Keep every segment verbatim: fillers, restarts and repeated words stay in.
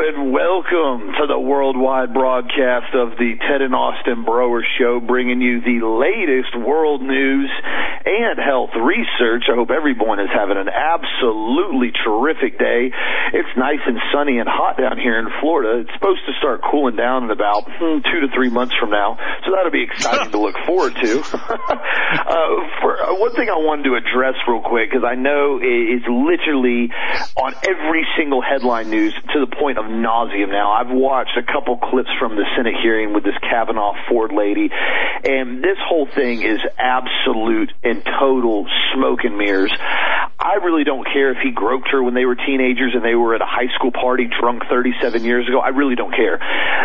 and welcome to the worldwide broadcast of the Ted and Austin Broer Show, bringing you the latest world news and health research. I hope everyone is having an absolutely terrific day. It's nice and sunny and hot down here in Florida. It's supposed to start cooling down in about hmm, two to three months from now, so that'll be exciting to look forward to. uh, for, uh, one thing I wanted to address real quick, because I know it's literally on every single headline news to the point of nauseum now. I've watched a couple clips from the Senate hearing with this Kavanaugh Ford lady, and this whole thing is absolute and total smoke and mirrors. I really don't care if he groped her when they were teenagers and they were at a high school party drunk thirty-seven years ago. I really don't care.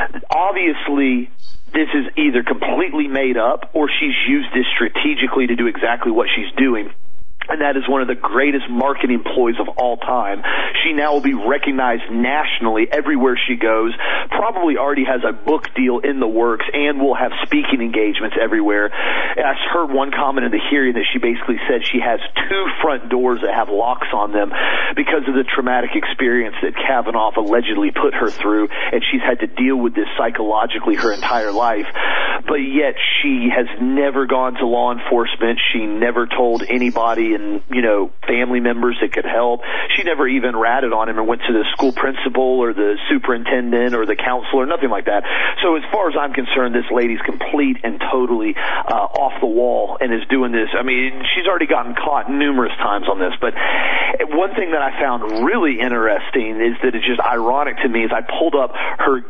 Obviously, this is either completely made up or she's used this strategically to do exactly what she's doing. And that is one of the greatest marketing ploys of all time. She now will be recognized nationally everywhere she goes, probably already has a book deal in the works, and will have speaking engagements everywhere. And I heard one comment in the hearing that she basically said she has two front doors that have locks on them because of the traumatic experience that Kavanaugh allegedly put her through, and she's had to deal with this psychologically her entire life. But yet she has never gone to law enforcement. She never told anybody and, you know, family members that could help. She never even ratted on him or went to the school principal or the superintendent or the counselor, nothing like that. So as far as I'm concerned, this lady's complete and totally uh, off the wall and is doing this. I mean, she's already gotten caught numerous times on this. But one thing that I found really interesting is that it's just ironic to me is I pulled up her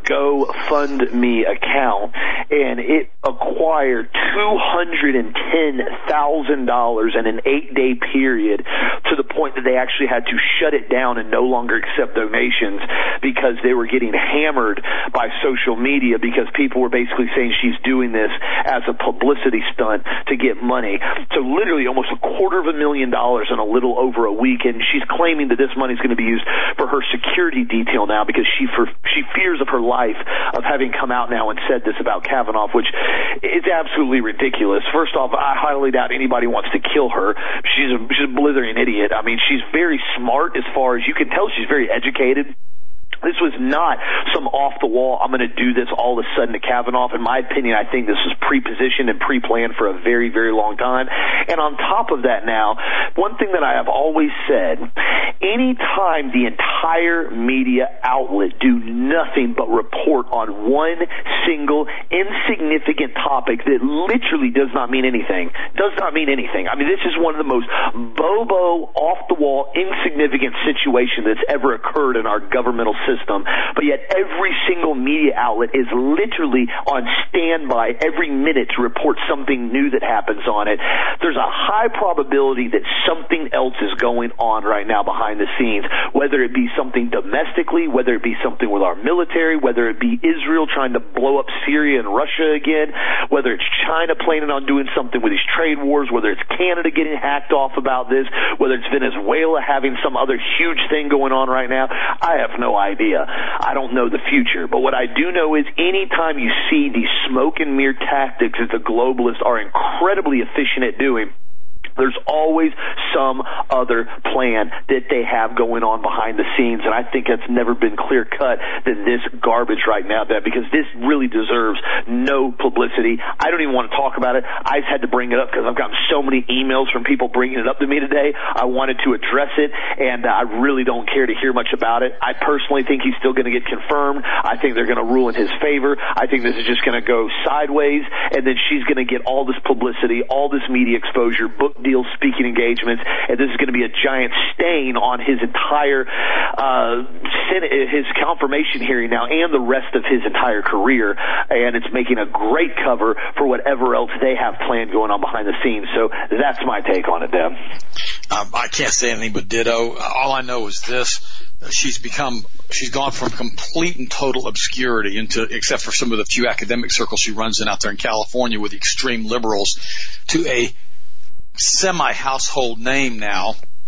GoFundMe account, and it acquired two hundred ten thousand dollars in an eight-day period, to the point that they actually had to shut it down and no longer accept donations because they were getting hammered by social media because people were basically saying she's doing this as a publicity stunt to get money. So literally almost a quarter of a million dollars in a little over a week, and she's claiming that this money is going to be used for her security detail now because she for, she fears of her life of having come out now and said this about Kavanaugh, which is absolutely ridiculous. First off, I highly doubt anybody wants to kill her. She's a, she's a blithering idiot. I mean, she's very smart as far as you can tell. She's very educated. This was not some off-the-wall, I'm going to do this all of a sudden to Kavanaugh. In my opinion, I think this was pre-positioned and pre-planned for a very, very long time. And on top of that now, one thing that I have always said, anytime the entire media outlet do nothing but report on one single insignificant topic that literally does not mean anything, does not mean anything. I mean, this is one of the most bobo, off-the-wall, insignificant situation that's ever occurred in our governmental system. System, but yet every single media outlet is literally on standby every minute to report something new that happens on it. There's a high probability that something else is going on right now behind the scenes, whether it be something domestically, whether it be something with our military, whether it be Israel trying to blow up Syria and Russia again, whether it's China planning on doing something with these trade wars, whether it's Canada getting hacked off about this, whether it's Venezuela having some other huge thing going on right now. I have no idea. I don't know the future, but what I do know is anytime you see these smoke and mirror tactics that the globalists are incredibly efficient at doing, there's always some other plan that they have going on behind the scenes, and I think that's never been clear-cut than this garbage right now, that because this really deserves no publicity. I don't even want to talk about it. I just had to bring it up because I've gotten so many emails from people bringing it up to me today. I wanted to address it, and uh, I really don't care to hear much about it. I personally think he's still going to get confirmed. I think they're going to rule in his favor. I think this is just going to go sideways, and then she's going to get all this publicity, all this media exposure, book deals, speaking engagements, and this is going to be a giant stain on his entire uh, Senate, his confirmation hearing now, and the rest of his entire career. And it's making a great cover for whatever else they have planned going on behind the scenes. So that's my take on it, Deb. Um, I can't say anything but ditto. All I know is this. She's become, she's gone from complete and total obscurity into, except for some of the few academic circles she runs in out there in California with the extreme liberals, to a semi-household name now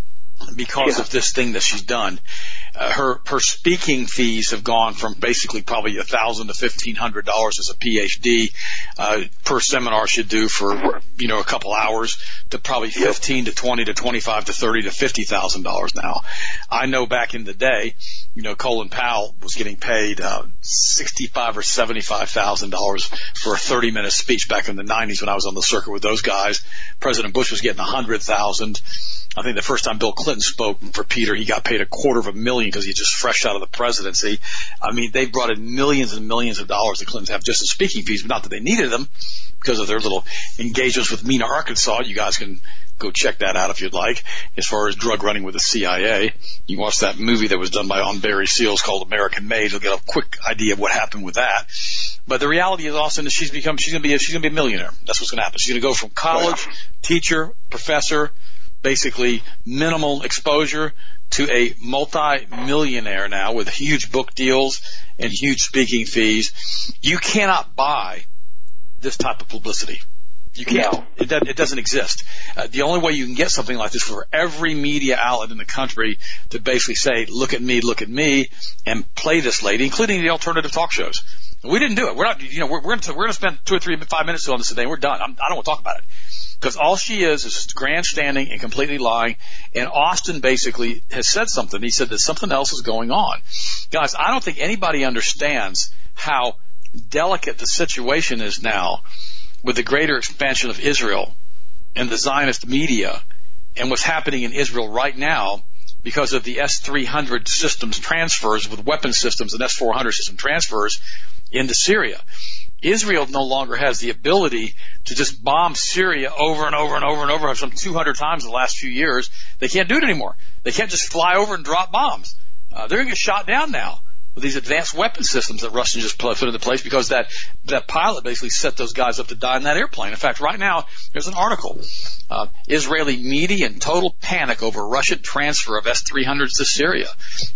because yeah. of this thing that she's done. Uh, her her speaking fees have gone from basically probably a thousand to fifteen hundred dollars as a P H D uh, per seminar she'd do for you know a couple hours to probably fifteen to twenty to twenty five to thirty to fifty thousand dollars now. I know back in the day, you know, Colin Powell was getting paid uh, sixty five or seventy five thousand dollars for a thirty minute speech back in the nineties when I was on the circuit with those guys. President Bush was getting a hundred thousand. I think the first time Bill Clinton spoke for Peter, he got paid a quarter of a million because he's just fresh out of the presidency. I mean, they brought in millions and millions of dollars the Clintons have just in speaking fees, but not that they needed them because of their little engagements with Mena, Arkansas. You guys can go check that out if you'd like. As far as drug running with the C I A, you watch that movie that was done by on Barry Seals called American Made. You'll get a quick idea of what happened with that. But the reality is, Austin, is she's become she's going to be a, she's going to be a millionaire. That's what's going to happen. She's going to go from college, teacher, professor, basically minimal exposure, to a multi-millionaire now with huge book deals and huge speaking fees. You cannot buy this type of publicity. You can't. No. It, does, it doesn't exist. Uh, the only way you can get something like this for every media outlet in the country to basically say, look at me, look at me, and play this lady, including the alternative talk shows. We didn't do it. We're not, you know, we're, we're going to, we're going to spend two or three, five minutes on this today. We're done. I'm, I don't want to talk about it. Because all she is is grandstanding and completely lying. And Austin basically has said something. He said that something else is going on. Guys, I don't think anybody understands how delicate the situation is now with the greater expansion of Israel and the Zionist media and what's happening in Israel right now because of the S three hundred systems transfers with weapon systems and S four hundred system transfers into Syria. Israel no longer has the ability to just bomb Syria over and over and over and over, some two hundred times in the last few years. They can't do it anymore. They can't just fly over and drop bombs. Uh, they're going to get shot down now with these advanced weapon systems that Russia just put into place because that, that pilot basically set those guys up to die in that airplane. In fact, right now, there's an article. Uh, Israeli media in total panic over Russian transfer of S three hundreds to Syria.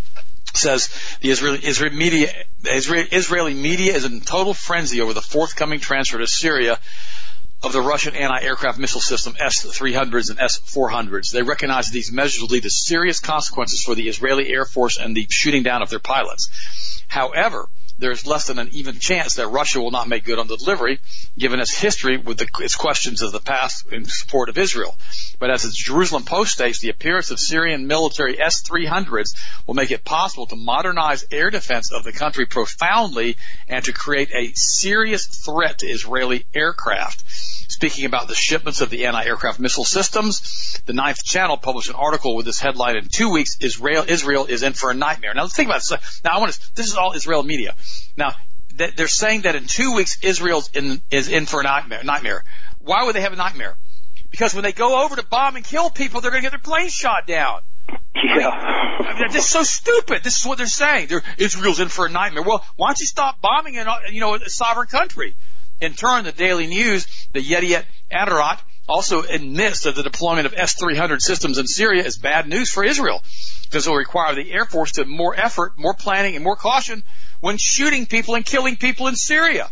Says the Israeli, Israeli media, Israeli, Israeli media is in total frenzy over the forthcoming transfer to Syria of the Russian anti-aircraft missile system S three hundreds and S four hundreds. They recognize that these measures will lead to serious consequences for the Israeli Air Force and the shooting down of their pilots. However, there is less than an even chance that Russia will not make good on the delivery, given its history with the, its questions of the past in support of Israel. But as the Jerusalem Post states, the appearance of Syrian military S three hundreds will make it possible to modernize air defense of the country profoundly and to create a serious threat to Israeli aircraft. Speaking about the shipments of the anti-aircraft missile systems, the Ninth Channel published an article with this headline: "In two weeks, Israel Israel is in for a nightmare." Now, let's think about this. Now, I want to. This is all Israel media. Now, they're saying that in two weeks, Israel in, is in for a nightmare. Nightmare. Why would they have a nightmare? Because when they go over to bomb and kill people, they're going to get their planes shot down. Yeah. I mean, this is so stupid. This is what they're saying. They're, Israel's in for a nightmare. Well, why don't you stop bombing in, you know, a sovereign country? In turn, the Daily News, the Yediot Ahronot, also admits that the deployment of S three hundred systems in Syria is bad news for Israel, because it will require the Air Force to have more effort, more planning, and more caution when shooting people and killing people in Syria.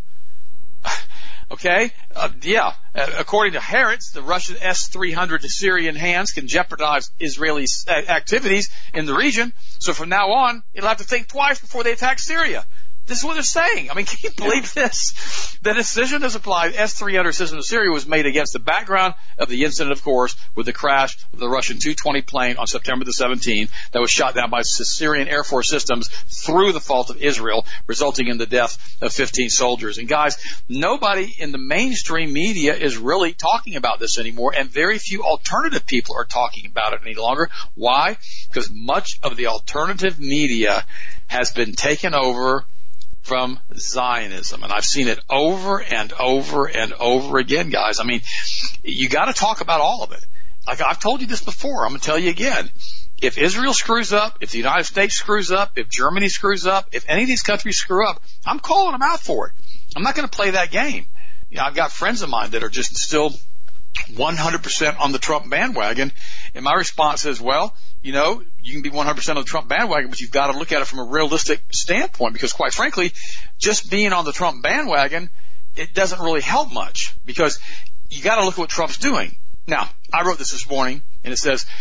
Okay? Uh, yeah. Uh, according to Haaretz, the Russian S three hundred to Syrian hands can jeopardize Israeli uh, activities in the region. So from now on, it'll have to think twice before they attack Syria. This is what they're saying. I mean, can you believe this? The decision to supply S three hundred system to Syria was made against the background of the incident, of course, with the crash of the Russian two twenty plane on September the seventeenth that was shot down by Syrian Air Force systems through the fault of Israel, resulting in the death of fifteen soldiers. And guys, nobody in the mainstream media is really talking about this anymore, and very few alternative people are talking about it any longer. Why? Because much of the alternative media has been taken over from Zionism. And I've seen it over and over and over again, guys. I mean, you got to talk about all of it. Like I've told you this before, I'm going to tell you again. If Israel screws up, if the United States screws up, if Germany screws up, if any of these countries screw up, I'm calling them out for it. I'm not going to play that game. You know, I've got friends of mine that are just still one hundred percent on the Trump bandwagon. And my response is, well, you know, you can be one hundred percent on the Trump bandwagon, but you've got to look at it from a realistic standpoint, because quite frankly, just being on the Trump bandwagon, it doesn't really help much, because you got to look at what Trump's doing. Now, I wrote this this morning, and it says,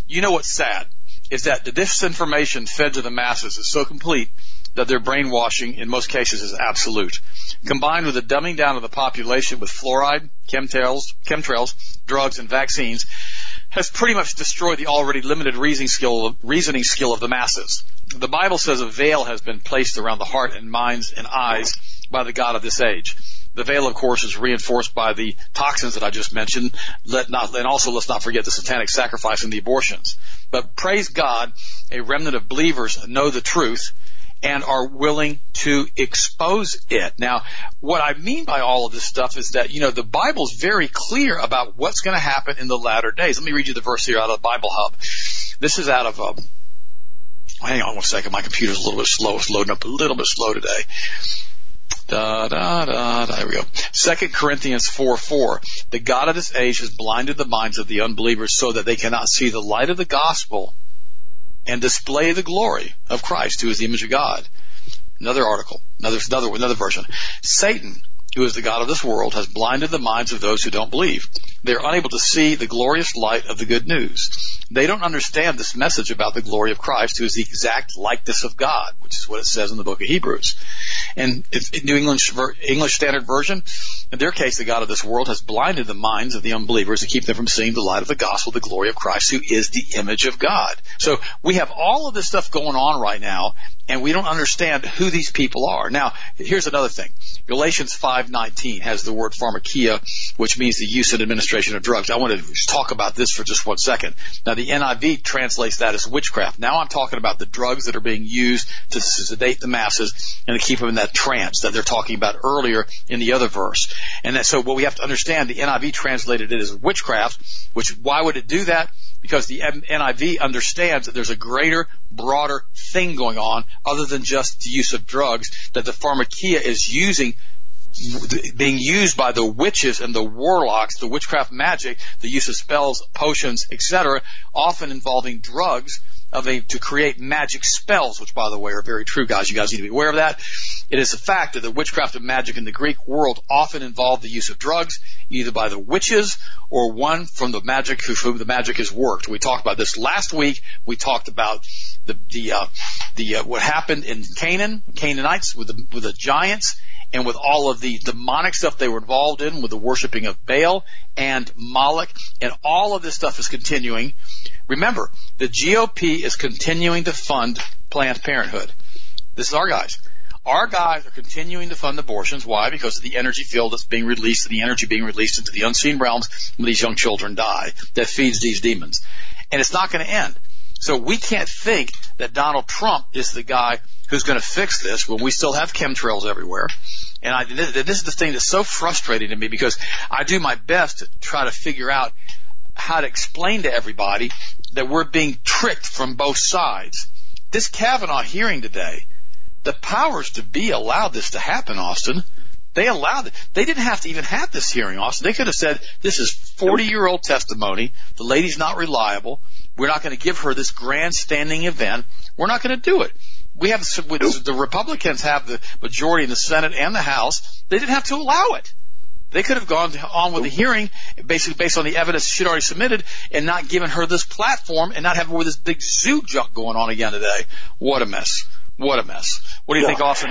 You know what's sad is that the disinformation fed to the masses is so complete that their brainwashing in most cases is absolute. Combined with the dumbing down of the population with fluoride, chemtrails, chemtrails, drugs, and vaccines, has pretty much destroyed the already limited reasoning skill, reasoning skill of the masses. The Bible says a veil has been placed around the heart and minds and eyes by the God of this age. The veil, of course, is reinforced by the toxins that I just mentioned. Let not, and also let's not forget the satanic sacrifice and the abortions. But praise God, a remnant of believers know the truth and are willing to expose it. Now, what I mean by all of this stuff is that, you know, the Bible's very clear about what's going to happen in the latter days. Let me read you the verse here out of the Bible Hub. This is out of, um, hang on one second, my computer's a little bit slow. It's loading up a little bit slow today. Da, da, da, da, there we go. Second Corinthians four four. The God of this age has blinded the minds of the unbelievers so that they cannot see the light of the gospel and display the glory of Christ, who is the image of God. Another article, another, another, another version. Satan, who is the God of this world, has blinded the minds of those who don't believe. They are unable to see the glorious light of the good news. They don't understand this message about the glory of Christ, who is the exact likeness of God, which is what it says in the book of Hebrews. And in New English, English Standard Version, in their case, the God of this world has blinded the minds of the unbelievers to keep them from seeing the light of the gospel, the glory of Christ, who is the image of God. So we have all of this stuff going on right now, and we don't understand who these people are. Now, here's another thing. Galatians five nineteen has the word pharmakia, which means the use and administration of drugs. I want to talk about this for just one second. Now, the N I V translates that as witchcraft. Now I'm talking about the drugs that are being used to sedate the masses and to keep them in that trance that they're talking about earlier in the other verse. And that, so what we have to understand, the N I V translated it as witchcraft, which, why would it do that? Because the N I V understands that there's a greater, broader thing going on other than just the use of drugs, that the pharmakia is using, being used by the witches and the warlocks, the witchcraft magic, the use of spells, potions, et cetera, often involving drugs of a, to create magic spells, which, by the way, are very true, guys. You guys need to be aware of that. It is a fact that the witchcraft and magic in the Greek world often involved the use of drugs, either by the witches or one from the magic whom the magic has worked. We talked about this last week. We talked about the the uh, the uh, what happened in Canaan, Canaanites with the with the giants, and with all of the demonic stuff they were involved in, with the worshiping of Baal and Moloch, and all of this stuff is continuing. Remember, the G O P is continuing to fund Planned Parenthood. This is our guys. Our guys are continuing to fund abortions. Why? Because of the energy field that's being released, the energy being released into the unseen realms when these young children die, that feeds these demons. And it's not going to end. So we can't think that Donald Trump is the guy who's going to fix this when we still have chemtrails everywhere. And I, this is the thing that's so frustrating to me, because I do my best to try to figure out how to explain to everybody that we're being tricked from both sides. This Kavanaugh hearing today, the powers to be allowed this to happen, Austin. They allowed it. They didn't have to even have this hearing, Austin. They could have said, this is forty-year-old testimony. The lady's not reliable. We're not going to give her this grandstanding event. We're not going to do it. We have, the Republicans have the majority in the Senate and the House. They didn't have to allow it. They could have gone on with the hearing, basically based on the evidence she'd already submitted, and not given her this platform and not have her with this big zoo junk going on again today. What a mess. What a mess. What do you no. think, Austin?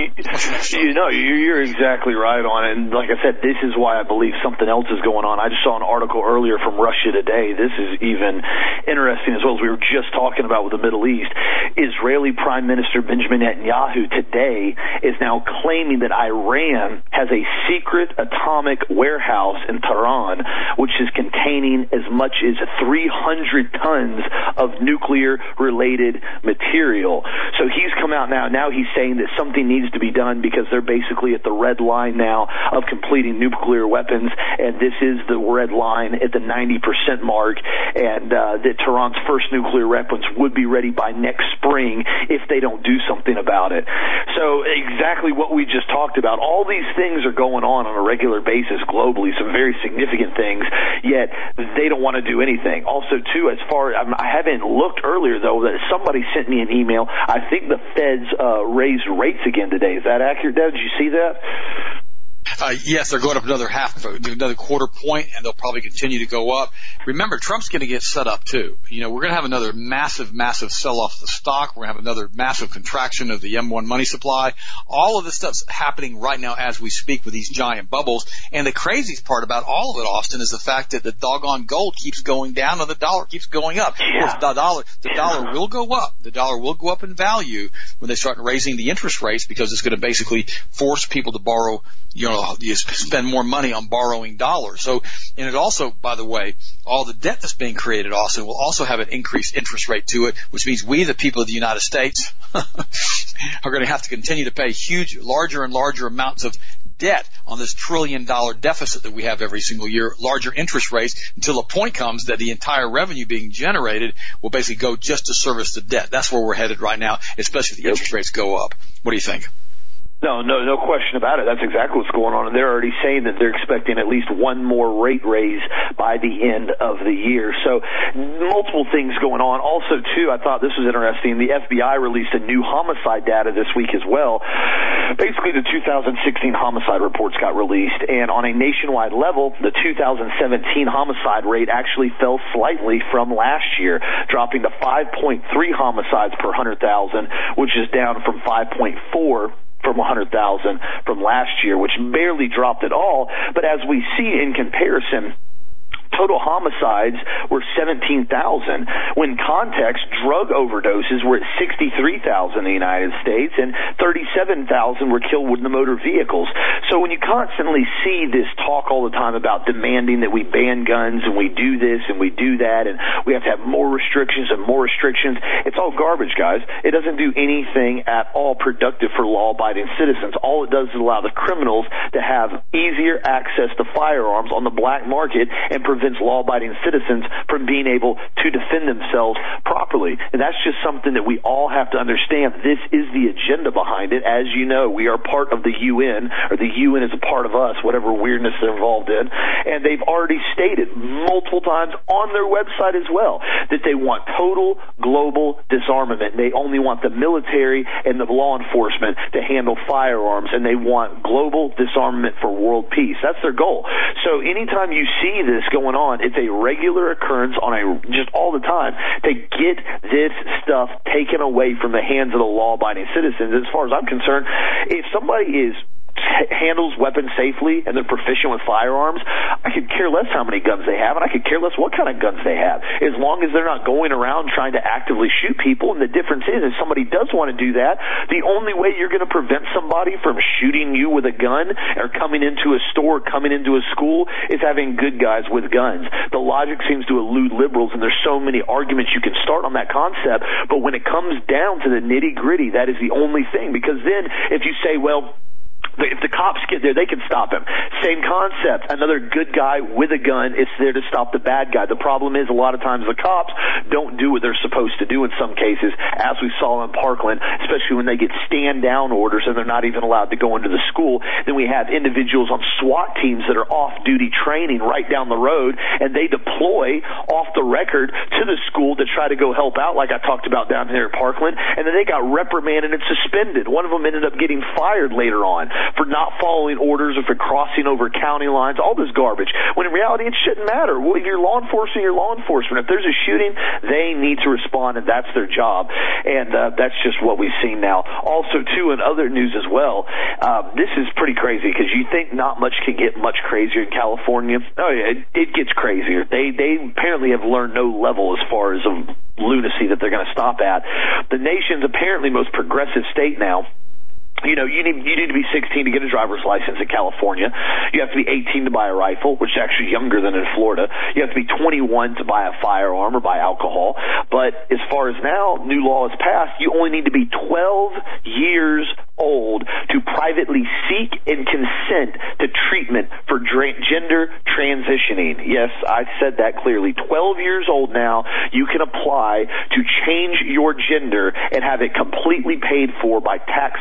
You know, you're exactly right on it. And like I said, this is why I believe something else is going on. I just saw an article earlier from Russia Today. This is even interesting as well, as we were just talking about with the Middle East. Israeli Prime Minister Benjamin Netanyahu today is now claiming that Iran has a secret atomic warehouse in Tehran, which is containing as much as three hundred tons of nuclear-related material. So he's come out now. Now he's saying that something needs to be done because they're basically at the red line now of completing nuclear weapons, and this is the red line at the ninety percent mark, and uh, that Tehran's first nuclear weapons would be ready by next spring if they don't do something about it. So exactly what we just talked about. All these things are going on on a regular basis globally, some very significant things, yet they don't want to do anything. Also, too, as far I haven't looked earlier, though, that somebody sent me an email. I think the Feds uh, raised rates again today. Is that accurate, Dad? Did you see that? Uh, yes, they're going up another half, another quarter point, and they'll probably continue to go up. Remember, Trump's going to get set up too. You know, we're going to have another massive, massive sell-off of the stock. We're going to have another massive contraction of the M one money supply. All of this stuff's happening right now as we speak with these giant bubbles. And the craziest part about all of it, Austin, is the fact that the doggone gold keeps going down and the dollar keeps going up. Yeah. Of course, the dollar, the dollar will go up. The dollar will go up in value when they start raising the interest rates, because it's going to basically force people to borrow, you know, you spend more money on borrowing dollars. So, and it also, by the way, all the debt that's being created, Austin, will also have an increased interest rate to it, which means we, the people of the United States, are going to have to continue to pay huge, larger and larger amounts of debt on this trillion dollar deficit that we have every single year, larger interest rates, until a point comes that the entire revenue being generated will basically go just to service the debt. That's where we're headed right now, especially if the interest rates go up. What do you think? No, no, no question about it. That's exactly what's going on. And they're already saying that they're expecting at least one more rate raise by the end of the year. So multiple things going on. Also, too, I thought this was interesting. The F B I released a new homicide data this week as well. Basically, the two thousand sixteen homicide reports got released. And on a nationwide level, the two thousand seventeen homicide rate actually fell slightly from last year, dropping to five point three homicides per one hundred thousand, which is down from five point four from one hundred thousand from last year, which barely dropped at all. But as we see in comparison, total homicides were seventeen thousand. When context, drug overdoses were at sixty-three thousand in the United States, and thirty-seven thousand were killed with the motor vehicles. So when you constantly see this talk all the time about demanding that we ban guns and we do this and we do that and we have to have more restrictions and more restrictions, it's all garbage, guys. It doesn't do anything at all productive for law-abiding citizens. All it does is allow the criminals to have easier access to firearms on the black market and prevents law-abiding citizens from being able to defend themselves properly. And that's just something that we all have to understand. This is the agenda behind it. As you know, we are part of the U N, or the U N is a part of us, whatever weirdness they're involved in. And they've already stated multiple times on their website as well that they want total global disarmament. They only want the military and the law enforcement to handle firearms, and they want global disarmament for world peace. That's their goal. So anytime you see this going on, it's a regular occurrence on a just all the time to get this stuff taken away from the hands of the law-abiding citizens. As far as I'm concerned, if somebody is handles weapons safely and they're proficient with firearms, I could care less how many guns they have, and I could care less what kind of guns they have, as long as they're not going around trying to actively shoot people. And the difference is, if somebody does want to do that, the only way you're going to prevent somebody from shooting you with a gun or coming into a store, coming into a school, is having good guys with guns. The logic seems to elude liberals, and there's so many arguments you can start on that concept, but when it comes down to the nitty-gritty, that is the only thing. Because then if you say, well, if the cops get there, they can stop him. Same concept. Another good guy with a gun is there to stop the bad guy. The problem is, a lot of times the cops don't do what they're supposed to do in some cases, as we saw in Parkland, especially when they get stand-down orders and they're not even allowed to go into the school. Then we have individuals on SWAT teams that are off-duty training right down the road, and they deploy off the record to the school to try to go help out, like I talked about down here at Parkland, and then they got reprimanded and suspended. One of them ended up getting fired later on for not following orders or for crossing over county lines, all this garbage. When in reality, it shouldn't matter. Well, if you're law enforcement, you're law enforcement. If there's a shooting, they need to respond, and that's their job. And uh, that's just what we've seen now. Also, too, in other news as well, uh, this is pretty crazy, because you think not much can get much crazier in California. Oh, yeah, it, it gets crazier. They, they apparently have learned no level as far as of lunacy that they're going to stop at. The nation's apparently most progressive state now. You know, you need you need to be sixteen to get a driver's license in California. You have to be eighteen to buy a rifle, which is actually younger than in Florida. You have to be twenty-one to buy a firearm or buy alcohol. But as far as now, new law is passed, you only need to be twelve years old to privately seek and consent to treatment for dra- gender transitioning. Yes, I said that clearly. twelve years old now, you can apply to change your gender and have it completely paid for by taxpayer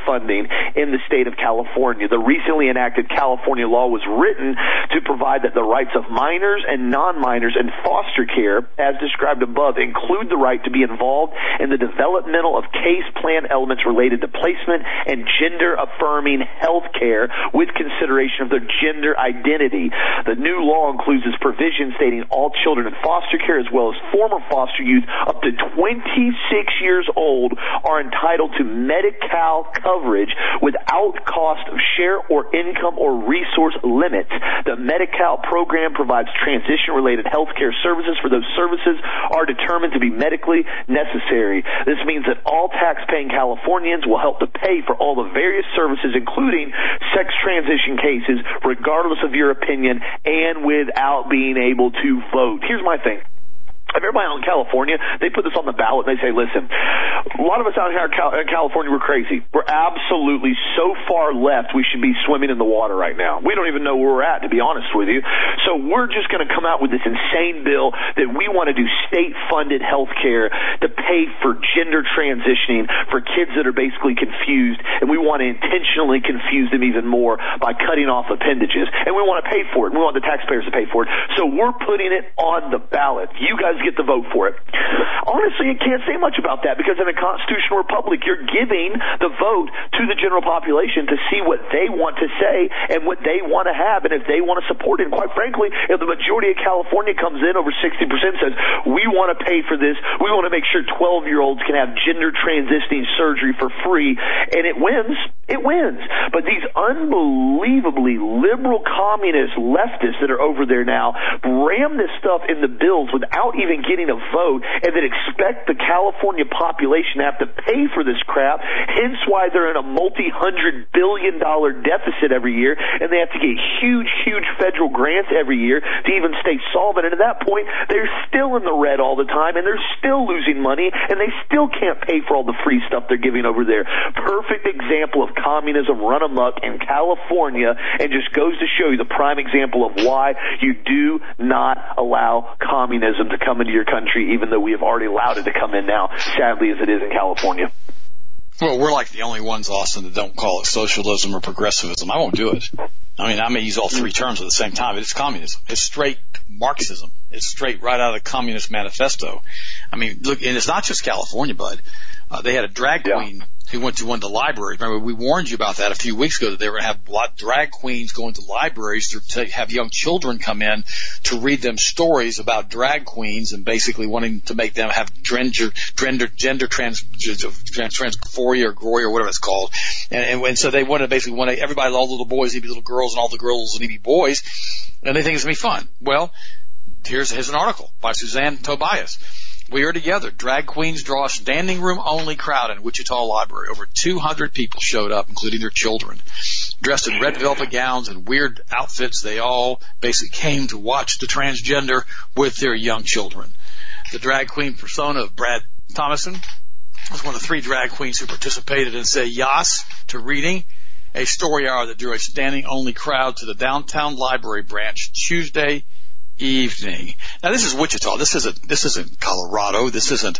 funding in the state of California. The recently enacted California law was written to provide that the rights of minors and non-minors in foster care, as described above, include the right to be involved in the developmental of case plan elements related to placement and gender-affirming health care with consideration of their gender identity. The new law includes this provision stating all children in foster care, as well as former foster youth up to twenty-six years old, are entitled to Medi-Cal coverage without cost of share or income or resource limits. The Medi-Cal program provides transition-related health care services for those services are determined to be medically necessary. This means that all tax-paying Californians will help to pay for all the various services, including sex transition cases, regardless of your opinion and without being able to vote. Here's my thing. Everybody out in California, they put this on the ballot and they say, listen, a lot of us out here in California, we're crazy. We're absolutely so far left, we should be swimming in the water right now. We don't even know where we're at, to be honest with you. So we're just going to come out with this insane bill that we want to do state-funded health care to pay for gender transitioning for kids that are basically confused, and we want to intentionally confuse them even more by cutting off appendages. And we want to pay for it. We want the taxpayers to pay for it. So we're putting it on the ballot. You guys get the vote for it. Honestly, you can't say much about that because in a constitutional republic, you're giving the vote to the general population to see what they want to say and what they want to have and if they want to support it. And quite frankly, if the majority of California comes in, over sixty percent says, we want to pay for this, we want to make sure twelve-year-olds can have gender transitioning surgery for free, and it wins, it wins. But these unbelievably liberal communist leftists that are over there now ram this stuff in the bills without even getting a vote, and then expect the California population to have to pay for this crap, hence why they're in a multi-hundred billion dollar deficit every year, and they have to get huge, huge federal grants every year to even stay solvent, and at that point, they're still in the red all the time, and they're still losing money, and they still can't pay for all the free stuff they're giving over there. Perfect example of communism run amok in California, and just goes to show you the prime example of why you do not allow communism to come into your country, even though we have already allowed it to come in now, sadly as it is in California. Well, we're like the only ones, Austin, that don't call it socialism or progressivism. I won't do it. I mean, I may use all three terms at the same time. It's communism. It's straight Marxism. It's straight right out of the Communist Manifesto. I mean, look, and it's not just California, bud. Uh, they had a drag queen yeah. who went to one of the libraries. Remember, we warned you about that a few weeks ago, that they were going to have a lot of drag queens going to libraries to, to have young children come in to read them stories about drag queens and basically wanting to make them have gender, gender, gender trans, trans, transphoria or glory or whatever it's called. And, and, and so they wanted basically want everybody, all the little boys need to be little girls and all the girls need to be boys. And they think it's going to be fun. Well, here's, here's an article by Suzanne Tobias. We are together. Drag queens draw a standing room only crowd in Wichita Library. Over two hundred people showed up, including their children. Dressed in red velvet gowns and weird outfits, they all basically came to watch the transgender with their young children. The drag queen persona of Brad Thomason was one of the three drag queens who participated in Say Yas to Reading, a story hour that drew a standing only crowd to the downtown library branch Tuesday evening. Now this is Wichita. This isn't this isn't Colorado. This isn't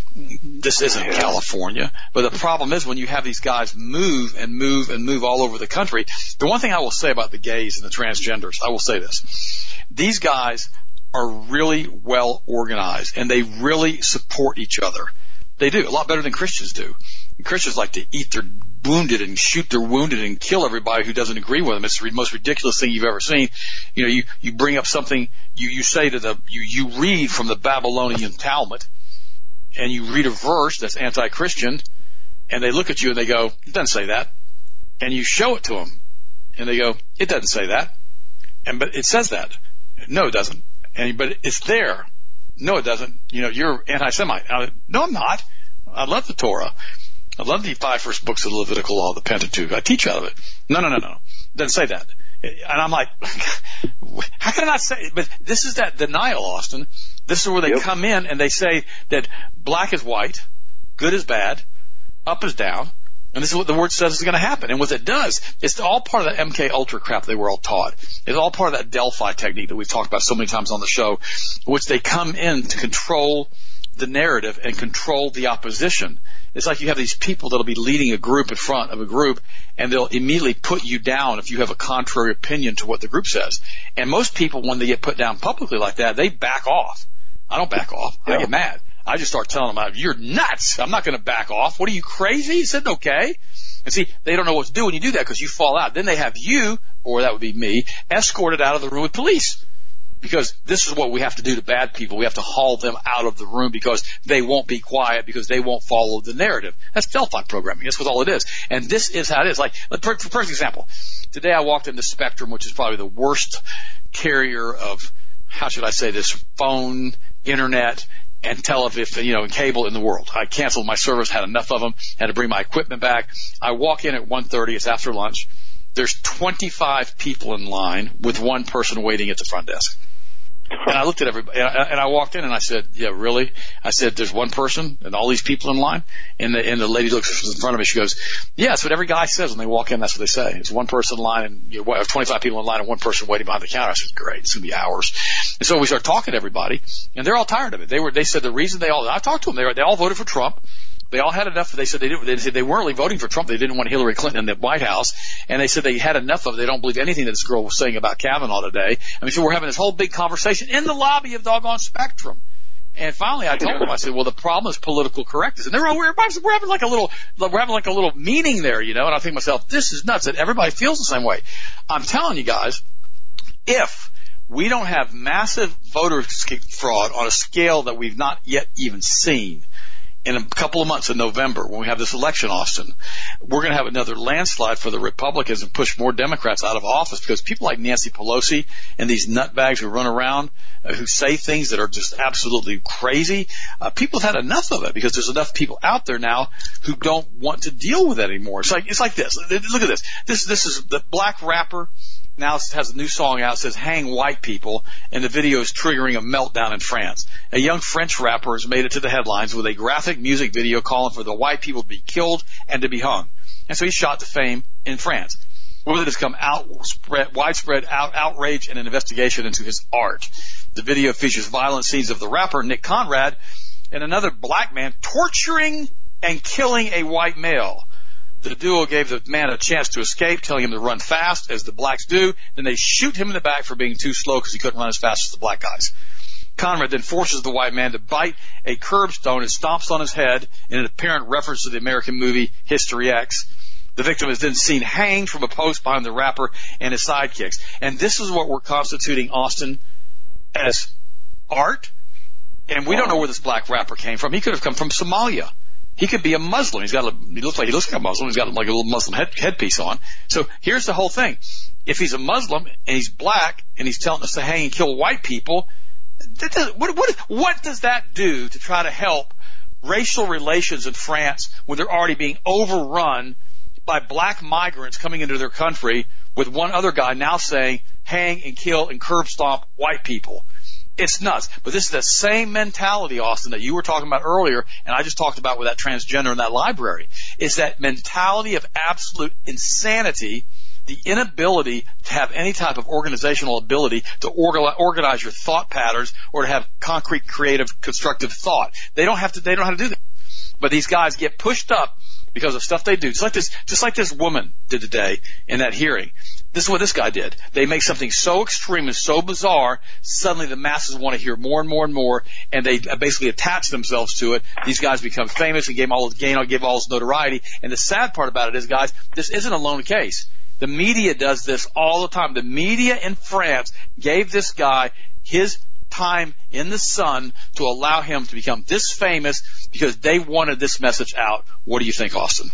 this isn't California. But the problem is when you have these guys move and move and move all over the country. The one thing I will say about the gays and the transgenders, I will say this: these guys are really well organized and they really support each other. They do a lot better than Christians do. And Christians like to eat their wounded and shoot their wounded and kill everybody who doesn't agree with them. It's the most ridiculous thing you've ever seen. You know, you, you bring up something, you, you say to the, you, you read from the Babylonian Talmud, and you read a verse that's anti-Christian, and they look at you and they go, it doesn't say that. And you show it to them, and they go, it doesn't say that. And, but it says that. No, it doesn't. And, but it's there. No, it doesn't. You know, you're anti-Semite. I, no, I'm not. I love the Torah. I love the five first books of the Levitical law, the Pentateuch. I teach out of it. No, no, no, no. It doesn't say that. And I'm like, how can I not say it? But this is that denial, Austin. This is where they yep. come in and they say that black is white, good is bad, up is down, and this is what the word says is going to happen. And what it does, it's all part of that M K Ultra crap they were all taught. It's all part of that Delphi technique that we've talked about so many times on the show, which they come in to control, the narrative and control the opposition. It's like you have these people that'll be leading a group in front of a group, and they'll immediately put you down if you have a contrary opinion to what the group says. And most people, when they get put down publicly like that, they back off. I don't back off. Yeah. I get mad. I just start telling them, you're nuts. I'm not going to back off. What are you, crazy? He said, okay. And see, they don't know what to do when you do that because you fall out. Then they have you, or that would be me, escorted out of the room with police. Because this is what we have to do to bad people. We have to haul them out of the room because they won't be quiet, because they won't follow the narrative. That's Delphi programming. That's what all it is. And this is how it is. Like, for, for first example, today I walked into Spectrum, which is probably the worst carrier of, how should I say this, phone, internet, and television, you know, and cable in the world. I canceled my service, had enough of them, had to bring my equipment back. I walk in at one thirty. It's after lunch. There's twenty-five people in line with one person waiting at the front desk. And I looked at everybody, and I walked in and I said, yeah, really? I said, there's one person and all these people in line? And the, and the lady looks in front of me. She goes, yeah, that's what every guy says when they walk in. That's what they say. It's one person in line, and you know, twenty-five people in line and one person waiting behind the counter. I said, great. It's going to be hours. And so we started talking to everybody, and they're all tired of it. They were, they said the reason they all, I talked to them, they were, they all voted for Trump. They all had enough. They said they didn't. They said they weren't really voting for Trump. They didn't want Hillary Clinton in the White House, and they said they had enough of it. They don't believe anything that this girl was saying about Kavanaugh today. I mean, so we're having this whole big conversation in the lobby of doggone Spectrum. And finally, I told them, I said, "Well, the problem is political correctness." And they're all, we're, we're having like a little, we're having like a little meeting there, you know. And I think to myself, this is nuts. And everybody feels the same way. I'm telling you guys, if we don't have massive voter fraud on a scale that we've not yet even seen, in a couple of months in November, when we have this election, Austin, we're going to have another landslide for the Republicans and push more Democrats out of office, because people like Nancy Pelosi and these nutbags who run around, uh, who say things that are just absolutely crazy, uh, people have had enough of it, because there's enough people out there now who don't want to deal with that anymore. It's like, it's like this. Look at this. This, this is the black rapper. Now has a new song out, says hang white people, and the video is triggering a meltdown in France. A young French rapper has made it to the headlines with a graphic music video calling for the white people to be killed and to be hung. And so he shot to fame in France. With it has come out, spread, widespread out, outrage and an investigation into his art. The video features violent scenes of the rapper Nick Conrad and another black man torturing and killing a white male. The duo gave the man a chance to escape, telling him to run fast, as the blacks do. Then they shoot him in the back for being too slow because he couldn't run as fast as the black guys. Conrad then forces the white man to bite a curbstone and stomps on his head in an apparent reference to the American movie History X. The victim is then seen hanged from a post behind the rapper and his sidekicks. And this is what we're constituting, Austin, as art. And we don't know where this black rapper came from. He could have come from Somalia. He could be a Muslim. He's got a, he looks like he looks like a Muslim. He's got like a little Muslim head, headpiece on. So here's the whole thing. If he's a Muslim and he's black and he's telling us to hang and kill white people, that does, what, what, what does that do to try to help racial relations in France when they're already being overrun by black migrants coming into their country, with one other guy now saying hang and kill and curb stomp white people? It's nuts. But this is the same mentality, Austin, that you were talking about earlier, and I just talked about with that transgender in that library. It's that mentality of absolute insanity, the inability to have any type of organizational ability to organize your thought patterns or to have concrete, creative, constructive thought. They don't have to, they don't know how to do that. But these guys get pushed up because of stuff they do. Just like this, just like this woman did today in that hearing. This is what this guy did. They make something so extreme and so bizarre, suddenly the masses want to hear more and more and more, and they basically attach themselves to it. These guys become famous and gave all gain, gave all this notoriety. And the sad part about it is, guys, this isn't a lone case. The media does this all the time. The media in France gave this guy his time in the sun to allow him to become this famous because they wanted this message out. What do you think, Austin?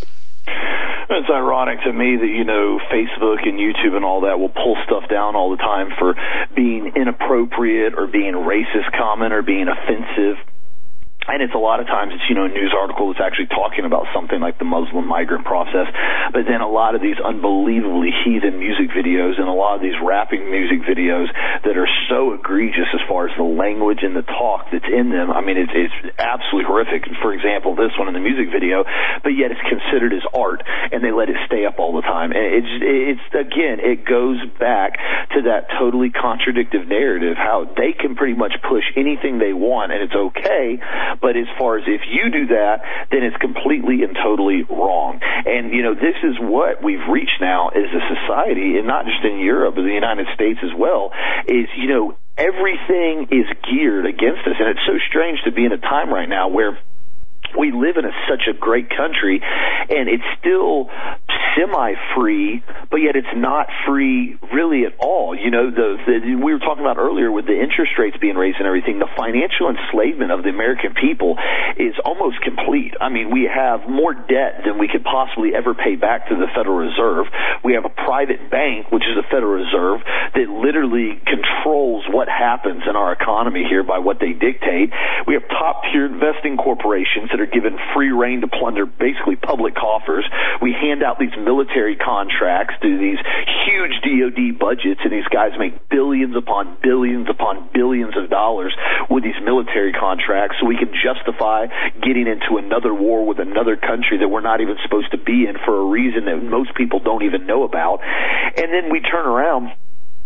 It's ironic to me that, you know, Facebook and YouTube and all that will pull stuff down all the time for being inappropriate or being racist comment or being offensive. And it's a lot of times it's, you know, a news article that's actually talking about something like the Muslim migrant process. But then a lot of these unbelievably heathen music videos and a lot of these rapping music videos that are so egregious as far as the language and the talk that's in them. I mean, it's, it's absolutely horrific. For example, this one in the music video, but yet it's considered as art, and they let it stay up all the time. And it's, it's again, it goes back to that totally contradictive narrative, how they can pretty much push anything they want, and it's okay. But as far as if you do that, then it's completely and totally wrong. And, you know, this is what we've reached now as a society, and not just in Europe, but the United States as well, is, you know, everything is geared against us. And it's so strange to be in a time right now where we live in a, such a great country, and it's still semi-free, but yet it's not free really at all. You know, the, the we were talking about earlier with the interest rates being raised and everything, the financial enslavement of the American people is almost complete. I mean, we have more debt than we could possibly ever pay back to the Federal Reserve. We have a private bank, which is the Federal Reserve, that literally controls what happens in our economy here by what they dictate. We have top-tier investing corporations that are given free rein to plunder basically public coffers. We hand out these military contracts to these huge D O D budgets, and these guys make billions upon billions upon billions of dollars with these military contracts, so we can justify getting into another war with another country that we're not even supposed to be in for a reason that most people don't even know about. And then we turn around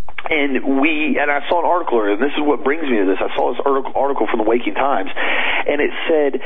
and we, and I saw an article, and this is what brings me to this. I saw this article from the Waking Times, and it said,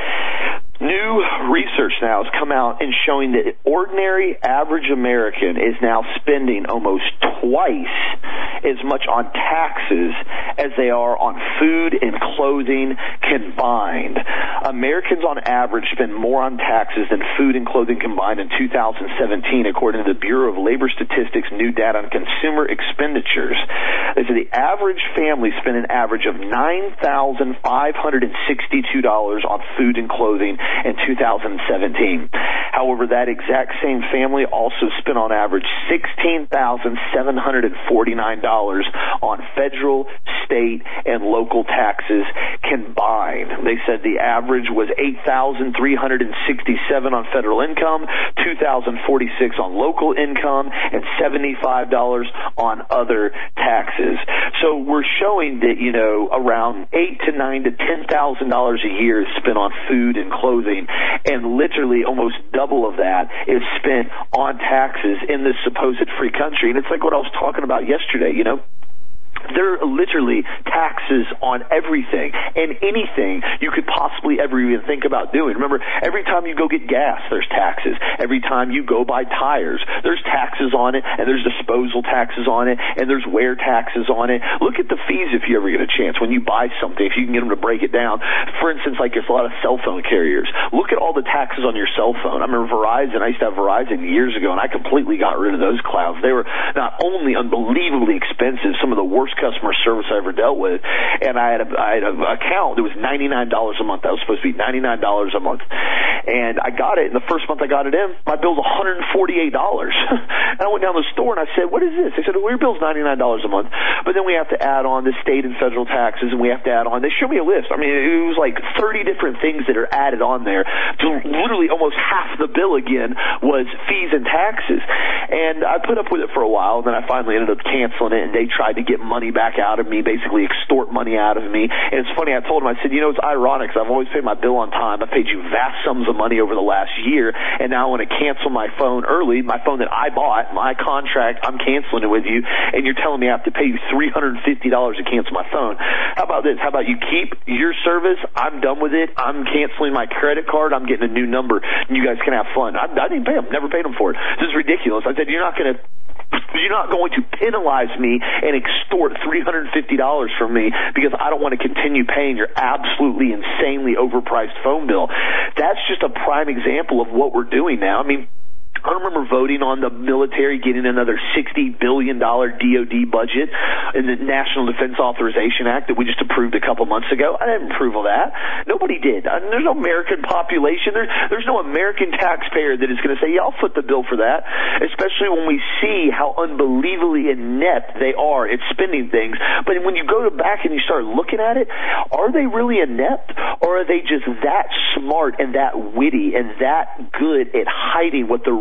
new research now has come out and showing that ordinary average American is now spending almost twice as much on taxes as they are on food and clothing combined. Americans on average spend more on taxes than food and clothing combined in two thousand seventeen, according to the Bureau of Labor Statistics' new data on consumer expenditures. They say the average family spent an average of nine thousand five hundred sixty-two dollars on food and clothing in two thousand seventeen. However, that exact same family also spent on average sixteen thousand seven hundred forty-nine dollars on federal, state, and local taxes combined. They said the average was eight thousand three hundred sixty-seven dollars on federal income, two thousand forty-six dollars on local income, and seventy-five dollars on other taxes. So we're showing that, you know, around eight to nine to ten thousand dollars a year is spent on food and clothing, and literally almost double of that is spent on taxes in this supposed free country. And it's like what I was talking about yesterday, you know. There are literally taxes on everything and anything you could possibly ever even think about doing. Remember, every time you go get gas, there's taxes. Every time you go buy tires, there's taxes on it, and there's disposal taxes on it, and there's wear taxes on it. Look at the fees if you ever get a chance when you buy something, if you can get them to break it down. For instance, like there's a lot of cell phone carriers. Look at all the taxes on your cell phone. I remember Verizon. I used to have Verizon years ago, and I completely got rid of those clouds. They were not only unbelievably expensive, some of the worst customer service I ever dealt with, and I had a, I had an account that was ninety-nine dollars a month. That was supposed to be ninety-nine dollars a month, and I got it, and the first month I got it in, my bill was one hundred forty-eight dollars. And I went down to the store, and I said, what is this? They said, well, your bill's ninety-nine dollars a month, but then we have to add on the state and federal taxes, and we have to add on, they showed me a list. I mean, it was like thirty different things that are added on there. So literally almost half the bill again was fees and taxes. And I put up with it for a while, and then I finally ended up canceling it, and they tried to get money back out of me, basically extort money out of me. And it's funny, I told them, I said, you know, it's ironic because I've always paid my bill on time. I've paid you vast sums of money over the last year, and now I want to cancel my phone early, my phone that I bought, my contract, I'm canceling it with you, and you're telling me I have to pay you three hundred fifty dollars to cancel my phone. How about this? How about you keep your service? I'm done with it. I'm canceling my credit card. I'm getting a new number, and you guys can have fun. I, I didn't pay them. Never paid them for it. This is ridiculous. I said, you're not going to You're not going to penalize me and extort three hundred fifty dollars from me because I don't want to continue paying your absolutely insanely overpriced phone bill. That's just a prime example of what we're doing now. I mean, I remember voting on the military getting another sixty billion dollars D O D budget in the National Defense Authorization Act that we just approved a couple months ago. I didn't approve of that. Nobody did. There's no American population. There's, there's no American taxpayer that is going to say, yeah, I'll foot the bill for that, especially when we see how unbelievably inept they are at spending things. But when you go back and you start looking at it, are they really inept, or are they just that smart and that witty and that good at hiding what the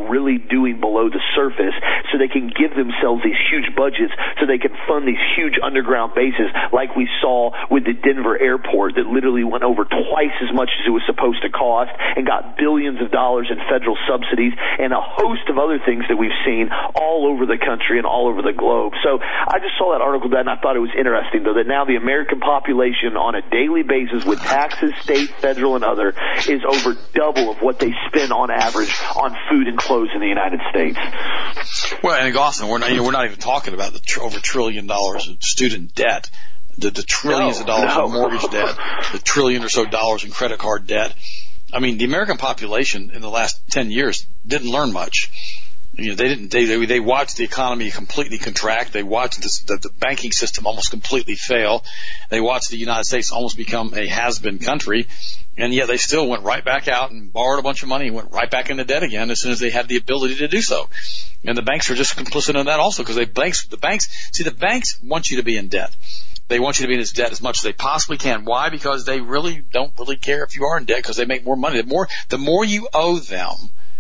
really doing below the surface so they can give themselves these huge budgets so they can fund these huge underground bases like we saw with the Denver airport that literally went over twice as much as it was supposed to cost and got billions of dollars in federal subsidies and a host of other things that we've seen all over the country and all over the globe. So I just saw that article and I thought it was interesting, though, that now the American population on a daily basis with taxes, state, federal, and other is over double of what they spend on average on food and clothes in the United States. Well, and Austin, we're not, you know, we're not even talking about the tr- over trillion dollars in student debt, the, the trillions no, of dollars no. in mortgage debt, the trillion or so dollars in credit card debt. I mean, the American population in the last ten years didn't learn much. You know, they didn't. They they, they watched the economy completely contract. They watched this, the, the banking system almost completely fail. They watched the United States almost become a has-been country, and yet they still went right back out and borrowed a bunch of money and went right back into debt again as soon as they had the ability to do so. And the banks are just complicit in that also because they banks the banks see the banks want you to be in debt. They want you to be in this debt as much as they possibly can. Why? Because they really don't really care if you are in debt because they make more money. The more the more you owe them,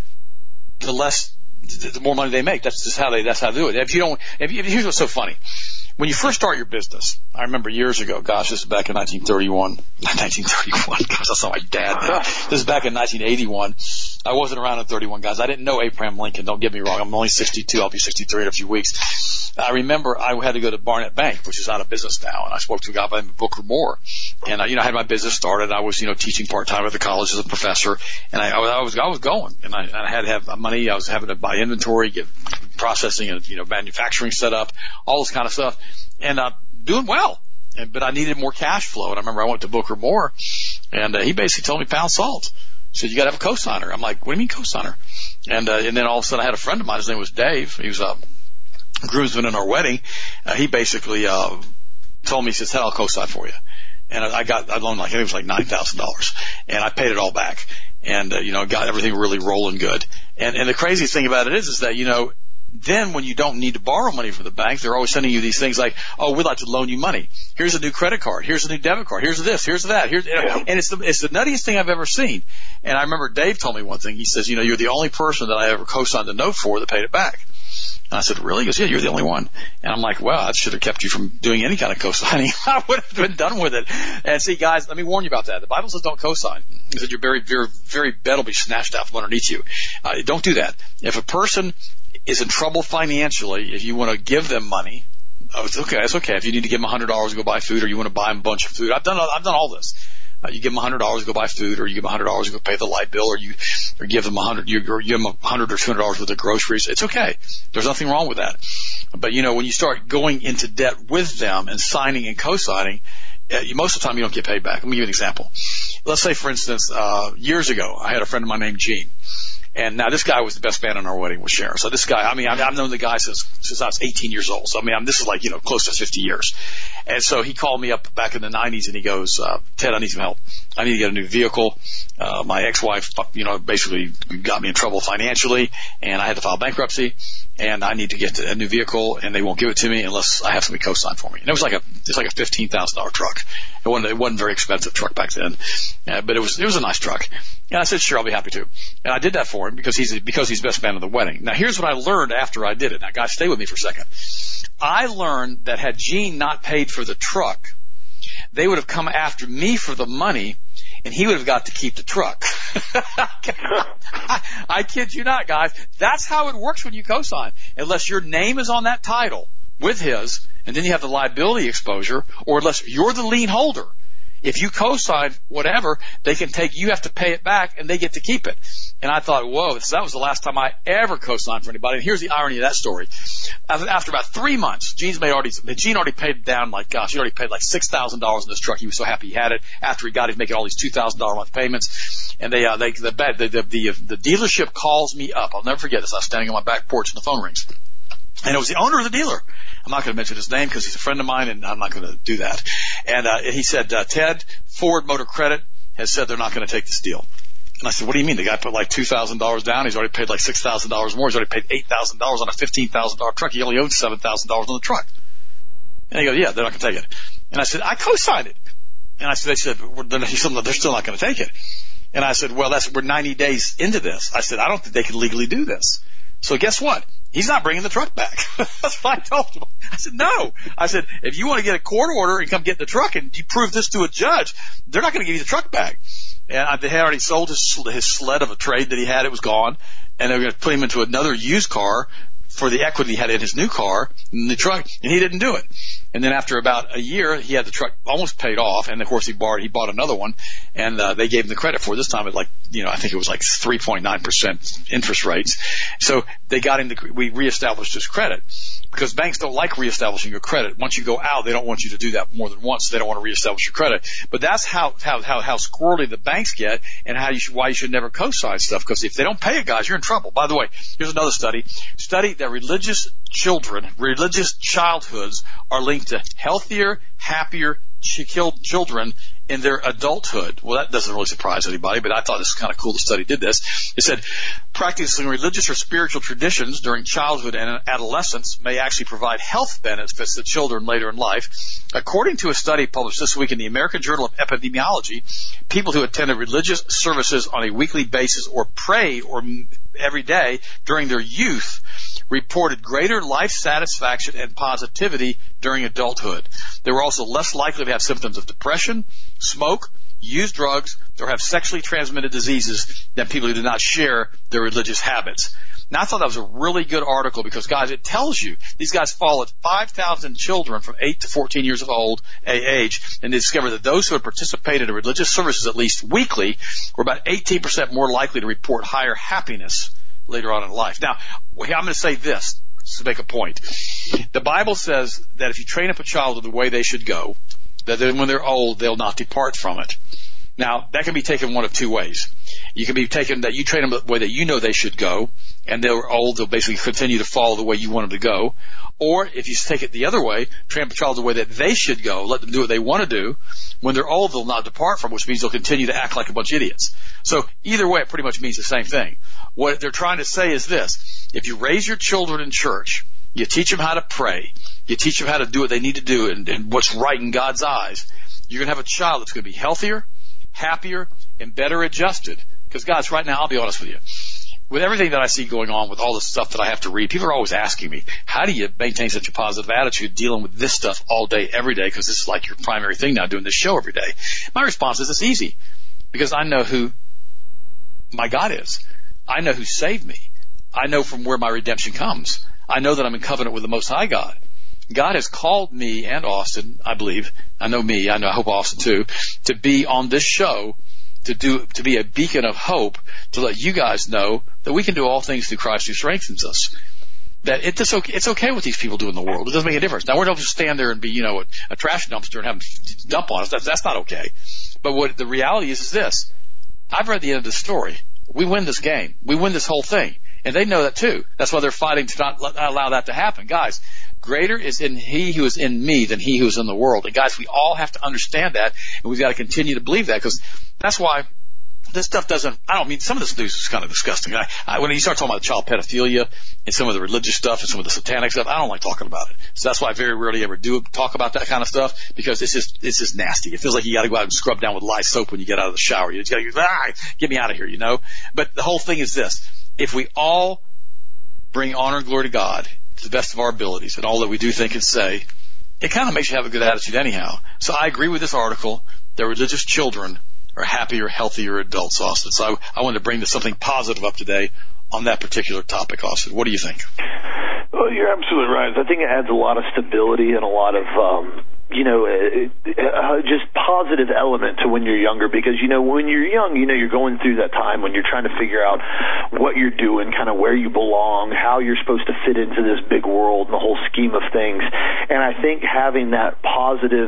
the less. The more money they make. That's just how they, that's how they do it. If you don't, if you, here's what's so funny. When you first start your business, I remember years ago, gosh, this is back in nineteen thirty-one, nineteen thirty-one, gosh, that's not my dad now. This is back in nineteen eighty-one. I wasn't around in thirty-one, guys. I didn't know Abraham Lincoln. Don't get me wrong. I'm only sixty-two. I'll be sixty-three in a few weeks. I remember I had to go to Barnett Bank, which is out of business now, and I spoke to a guy by the name of Booker Moore. And, uh, you know, I had my business started. I was, you know, teaching part-time at the college as a professor, and I, I was, I was going, and I, and I had to have money. I was having to buy inventory, get processing and, you know, manufacturing set up, all this kind of stuff, and, uh, doing well. And, but I needed more cash flow, and I remember I went to Booker Moore, and, uh, he basically told me pound salt. He said, you gotta have a cosigner. I'm like, what do you mean cosigner? And, uh, and then all of a sudden I had a friend of mine, his name was Dave. He was, uh, groomsman in our wedding. Uh, he basically, uh, told me, he says, I'll cosign for you. And I got, I loaned like, I think it was like nine thousand dollars. And I paid it all back. And, uh, you know, got everything really rolling good. And, and the craziest thing about it is, is that, you know, then when you don't need to borrow money from the bank, they're always sending you these things like, oh, we'd like to loan you money. Here's a new credit card. Here's a new debit card. Here's this. Here's that. Here's, and it's the, it's the nuttiest thing I've ever seen. And I remember Dave told me one thing. He says, you know, you're the only person that I ever co-signed a note for that paid it back. And I said, really? He goes, yeah, you're the only one. And I'm like, well, that should have kept you from doing any kind of co-signing. I would have been done with it. And see, guys, let me warn you about that. The Bible says don't co-sign. It said your very, very, very bed will be snatched out from underneath you. Uh, don't do that. If a person is in trouble financially, if you want to give them money, oh, it's okay. It's okay. If you need to give them one hundred dollars to go buy food, or you want to buy them a bunch of food, I've done, I've done all this. Uh, you give them one hundred dollars to go buy food, or you give them one hundred dollars to go pay the light bill, or you, or give them one hundred, you, or give them one hundred or two hundred dollars worth of groceries. It's okay. There's nothing wrong with that. But you know, when you start going into debt with them and signing and co-signing, uh, you, most of the time you don't get paid back. Let me give you an example. Let's say, for instance, uh, years ago, I had a friend of mine named Gene. And now this guy was the best man in our wedding with Sharon. So this guy, I mean, I've, I've known the guy since, since I was eighteen years old. So I mean, I'm, this is like, you know, close to fifty years. And so he called me up back in the nineties and he goes, uh, Ted, I need some help. I need to get a new vehicle. Uh, my ex-wife, you know, basically got me in trouble financially and I had to file bankruptcy and I need to get a new vehicle and they won't give it to me unless I have somebody co-sign for me. And it was like a, it's like a fifteen thousand dollars truck. It wasn't, it wasn't a very expensive truck back then. Uh, but it was, it was a nice truck. And I said, sure, I'll be happy to. And I did that for him because he's, because he's best man of the wedding. Now here's what I learned after I did it. Now guys, stay with me for a second. I learned that had Gene not paid for the truck, they would have come after me for the money and he would have got to keep the truck. I, I kid you not, guys. That's how it works when you co-sign. Unless your name is on that title with his, and then you have the liability exposure, or unless you're the lien holder. If you co-sign whatever, they can take, you have to pay it back and they get to keep it. And I thought, whoa, so that was the last time I ever co-signed for anybody. And here's the irony of that story. After about three months, Gene's made already, Gene already paid down like, gosh, he already paid like six thousand dollars in this truck. He was so happy he had it. After he got it, he's making all these two thousand dollars a month payments. And they, uh, they, the, the, the, the, the dealership calls me up. I'll never forget this. I was standing on my back porch and the phone rings. And it was the owner of the dealer. I'm not going to mention his name because he's a friend of mine and I'm not going to do that. And, uh, he said, uh, Ted, Ford Motor Credit has said they're not going to take this deal. And I said, what do you mean? The guy put like two thousand dollars down. He's already paid like six thousand dollars more. He's already paid eight thousand dollars on a fifteen thousand dollars truck. He only owns seven thousand dollars on the truck. And he goes, yeah, they're not going to take it. And I said, I co-signed it. And I said, they said, they're still not going to take it. And I said, well, that's, we're ninety days into this. I said, I don't think they can legally do this. So guess what? He's not bringing the truck back. That's what I told him. I said, no. I said, if you want to get a court order and come get the truck and you prove this to a judge, they're not going to give you the truck back. And I, they had already sold his, his sled of a trade that he had. It was gone. And they were going to put him into another used car for the equity he had in his new car, in the truck, and he didn't do it. And then after about a year, he had the truck almost paid off, and of course he borrowed, he bought another one, and uh, they gave him the credit for it. This time at like, you know, I think it was like three point nine percent interest rates. So they got him the, we reestablished his credit, because banks don't like reestablishing your credit. Once you go out, they don't want you to do that more than once. They don't want to reestablish your credit. But that's how, how, how, how squirrely the banks get, and how you should, why you should never co-sign stuff, because if they don't pay it, guys, you're in trouble. By the way, here's another study. Study that religious children, religious childhoods are linked to healthier, happier ch- children in their adulthood. Well, that doesn't really surprise anybody, but I thought this was kind of cool the study did this. It said practicing religious or spiritual traditions during childhood and adolescence may actually provide health benefits to children later in life. According to a study published this week in the American Journal of Epidemiology, people who attended religious services on a weekly basis or pray or every day during their youth reported greater life satisfaction and positivity during adulthood. They were also less likely to have symptoms of depression, smoke, use drugs, or have sexually transmitted diseases than people who do not share their religious habits. Now, I thought that was a really good article because, guys, it tells you these guys followed five thousand children from eight to fourteen years of old age, and they discovered that those who had participated in religious services at least weekly were about eighteen percent more likely to report higher happiness later on in life. Now, I'm going to say this to make a point. The Bible says that if you train up a child in the way they should go, that then when they're old, they'll not depart from it. Now, that can be taken one of two ways. You can be taken that you train them the way that you know they should go, and they're old, they'll basically continue to follow the way you want them to go. Or if you take it the other way, train up a child the way that they should go, let them do what they want to do. When they're old, they'll not depart from it, which means they'll continue to act like a bunch of idiots. So either way, it pretty much means the same thing. What they're trying to say is this: if you raise your children in church, you teach them how to pray, you teach them how to do what they need to do and, and what's right in God's eyes, you're going to have a child that's going to be healthier, happier, and better adjusted. Because, guys, right now, I'll be honest with you. With everything that I see going on, with all the stuff that I have to read, people are always asking me, how do you maintain such a positive attitude dealing with this stuff all day, every day? Because this is like your primary thing now, doing this show every day. My response is it's easy. Because I know who my God is. I know who saved me. I know from where my redemption comes. I know that I'm in covenant with the Most High God. God has called me and Austin, I believe, I know me, I know, I hope Austin too, to be on this show, to do, to be a beacon of hope, to let you guys know that we can do all things through Christ who strengthens us. That it, it's okay, it's okay what these people do in the world. It doesn't make a difference. Now, we're not just stand there and be, you know, a, a trash dumpster and have them dump on us. That's, that's not okay. But what the reality is, is this. I've read the end of the story. We win this game. We win this whole thing. And they know that too. That's why they're fighting to not let, allow that to happen. Guys, greater is in he who is in me than he who is in the world. And guys, we all have to understand that, and we've got to continue to believe that, because that's why this stuff doesn't, I don't mean, some of this news is kind of disgusting. I, I, when you start talking about child pedophilia and some of the religious stuff and some of the satanic stuff, I don't like talking about it. So that's why I very rarely ever do talk about that kind of stuff, because it's just, it's just nasty. It feels like you got to go out and scrub down with lye soap when you get out of the shower. You just got to go, ah, get me out of here, you know? But the whole thing is this. If we all bring honor and glory to God to the best of our abilities and all that we do, think, and say, it kind of makes you have a good attitude anyhow. So I agree with this article that religious children are happier, healthier adults, Austin. So I, I wanted to bring this something positive up today on that particular topic, Austin. What do you think? Well, you're absolutely right. I think it adds a lot of stability and a lot of, um, you know, uh, uh, just positive element to when you're younger, because, you know, when you're young, you know, you're going through that time when you're trying to figure out what you're doing, kind of where you belong, how you're supposed to fit into this big world and the whole scheme of things. And I think having that positive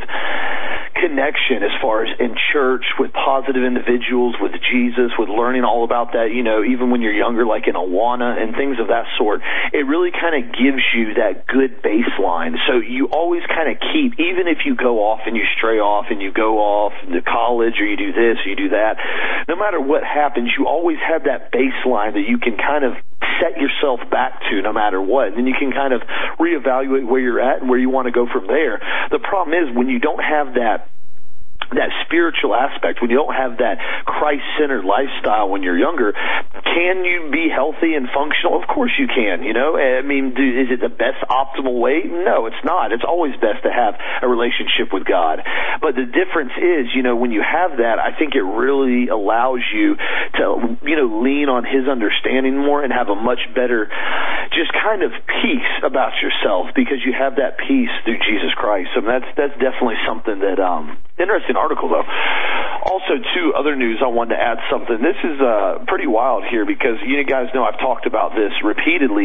connection as far as in church with positive individuals, with Jesus, with learning all about that, you know, even when you're younger, like in Awana and things of that sort, it really kind of gives you that good baseline. So you always kind of keep, even if you go off and you stray off and you go off to college or you do this or you do that, no matter what happens, you always have that baseline that you can kind of set yourself back to no matter what. And then you can kind of reevaluate where you're at and where you want to go from there. The problem is when you don't have that that spiritual aspect, when you don't have that Christ-centered lifestyle when you're younger, can you be healthy and functional? Of course you can, you know. I mean, do, is it the best optimal way? No, it's not. It's always best to have a relationship with God. But the difference is, you know, when you have that, I think it really allows you to, you know, lean on His understanding more and have a much better just kind of peace about yourself because you have that peace through Jesus Christ. So that's, that's definitely something that, um, interesting article, though. Also, too, other news, I wanted to add something. This is uh, pretty wild here because you guys know I've talked about this repeatedly.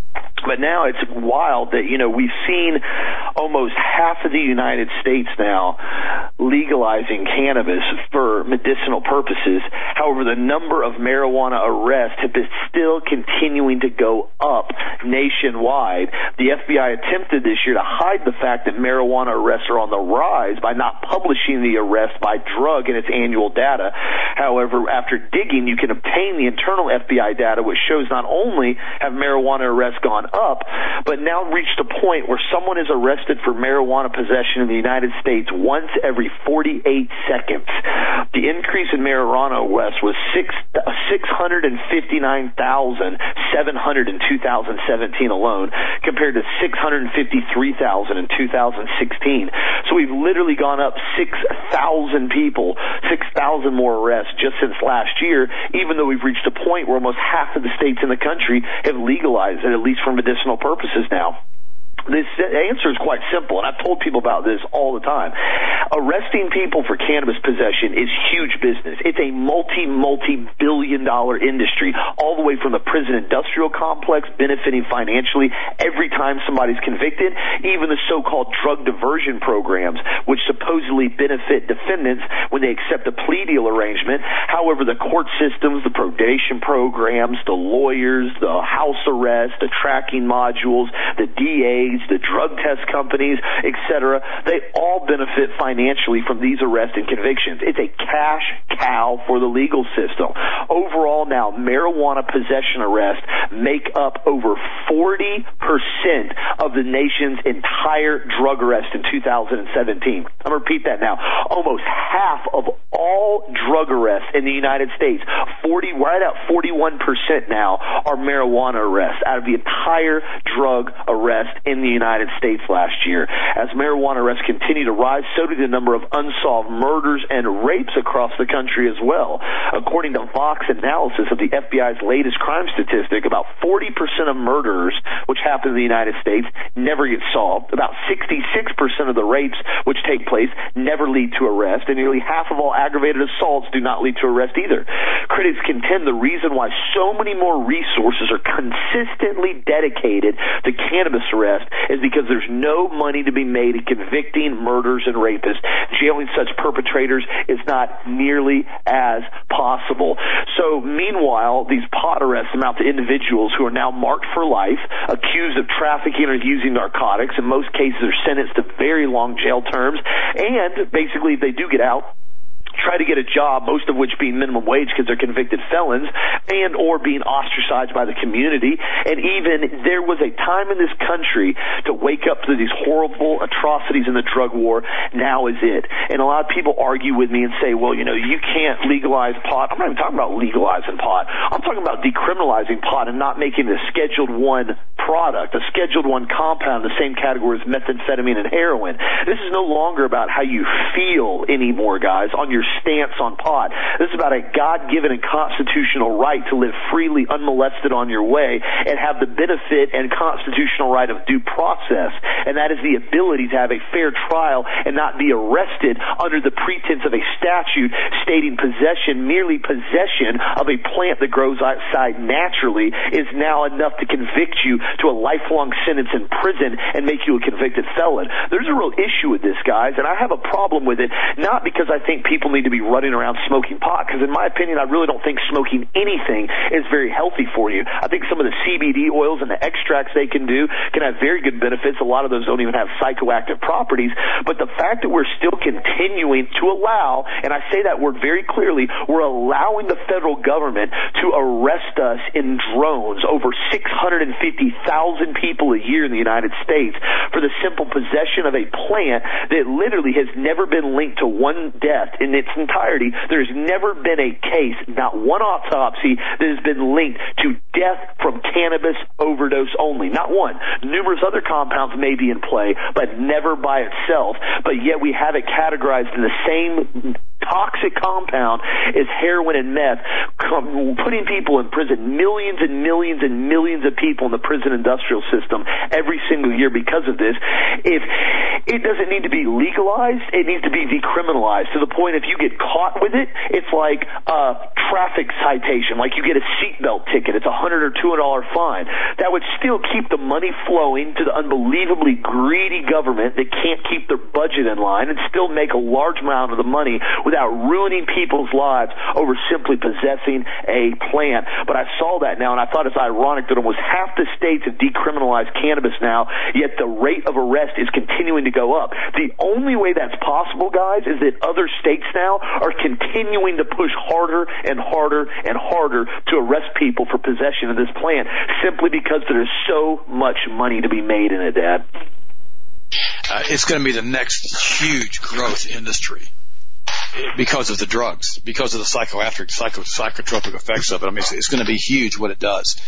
But now it's wild that, you know, we've seen almost half of the United States now legalizing cannabis for medicinal purposes. However, the number of marijuana arrests have been still continuing to go up nationwide. The F B I attempted this year to hide the fact that marijuana arrests are on the rise by not publishing the arrest by drug in its annual data. However, after digging, you can obtain the internal F B I data, which shows not only have marijuana arrests gone up, but now reached a point where someone is arrested for marijuana possession in the United States once every forty-eight seconds. The increase in marijuana arrests was six six hundred fifty-nine thousand seven hundred in two thousand seventeen alone, compared to six hundred fifty-three thousand in two thousand sixteen. So we've literally gone up six thousand people, six thousand more arrests just since last year, even though we've reached a point where almost half of the states in the country have legalized it, at least for medicinal purposes now. This answer is quite simple, and I've told people about this all the time. Arresting people for cannabis possession is huge business. It's a multi, multi-billion dollar industry, all the way from the prison industrial complex benefiting financially every time somebody's convicted, even the so-called drug diversion programs, which supposedly benefit defendants when they accept a plea deal arrangement. However, the court systems, the probation programs, the lawyers, the house arrest, the tracking modules, the D As, the drug test companies, et cetera, they all benefit financially from these arrests and convictions. It's a cash cow for the legal system. Overall now, marijuana possession arrests make up over forty percent of the nation's entire drug arrests in two thousand seventeen. I'm going to repeat that now. Almost half of all drug arrests in the United States, forty, right at forty-one percent now, are marijuana arrests out of the entire drug arrest in the United States last year. As marijuana arrests continue to rise, so do the number of unsolved murders and rapes across the country as well. According to Vox analysis of the F B I's latest crime statistic, about forty percent of murders which happen in the United States never get solved. About sixty-six percent of the rapes which take place never lead to arrest, and nearly half of all aggravated assaults do not lead to arrest either. Critics contend the reason why so many more resources are consistently dedicated to cannabis arrest is because there's no money to be made in convicting murderers and rapists. Jailing such perpetrators is not nearly as possible. So meanwhile, these pot arrests amount to individuals who are now marked for life, accused of trafficking or using narcotics. In most cases, are sentenced to very long jail terms, and basically, if they do get out, try to get a job, most of which being minimum wage because they're convicted felons, and or being ostracized by the community. And even there was a time in this country to wake up to these horrible atrocities in the drug war. Now is it. And a lot of people argue with me and say, well, you know, you can't legalize pot. I'm not even talking about legalizing pot. I'm talking about decriminalizing pot and not making it a Scheduled One product, a Scheduled One compound, the same category as methamphetamine and heroin. This is no longer about how you feel anymore, guys, on your stance on pot. This is about a God-given and constitutional right to live freely, unmolested on your way, and have the benefit and constitutional right of due process. And that is the ability to have a fair trial and not be arrested under the pretense of a statute stating possession, merely possession of a plant that grows outside naturally is now enough to convict you to a lifelong sentence in prison and make you a convicted felon. There's a real issue with this, guys, and I have a problem with it, not because I think people need need to be running around smoking pot, because in my opinion, I really don't think smoking anything is very healthy for you. I think some of the C B D oils and the extracts they can do can have very good benefits. A lot of those don't even have psychoactive properties. But the fact that we're still continuing to allow, and I say that word very clearly, we're allowing the federal government to arrest us in drones, over six hundred fifty thousand people a year in the United States, for the simple possession of a plant that literally has never been linked to one death in its entirety. There's never been a case, not one autopsy, that has been linked to death from cannabis overdose only. Not one. Numerous other compounds may be in play, but never by itself. But yet we have it categorized in the same toxic compound is heroin and meth, putting people in prison, millions and millions and millions of people in the prison industrial system every single year because of this. If it doesn't need to be legalized, it needs to be decriminalized, to the point if you get caught with it, it's like a traffic citation, like you get a seatbelt ticket, it's a one hundred or two hundred dollar fine. That would still keep the money flowing to the unbelievably greedy government that can't keep their budget in line, and still make a large amount of the money without ruining people's lives over simply possessing a plant. But I saw that now, and I thought it's ironic that almost half the states have decriminalized cannabis now, yet the rate of arrest is continuing to go up. The only way that's possible, guys, is that other states now are continuing to push harder and harder and harder to arrest people for possession of this plant, simply because there's so much money to be made in it, Dad. Uh, it's going to be the next huge growth industry because of the drugs, because of the psychoactive, psycho, psychotropic effects of it. I mean, it's, it's going to be huge what it does.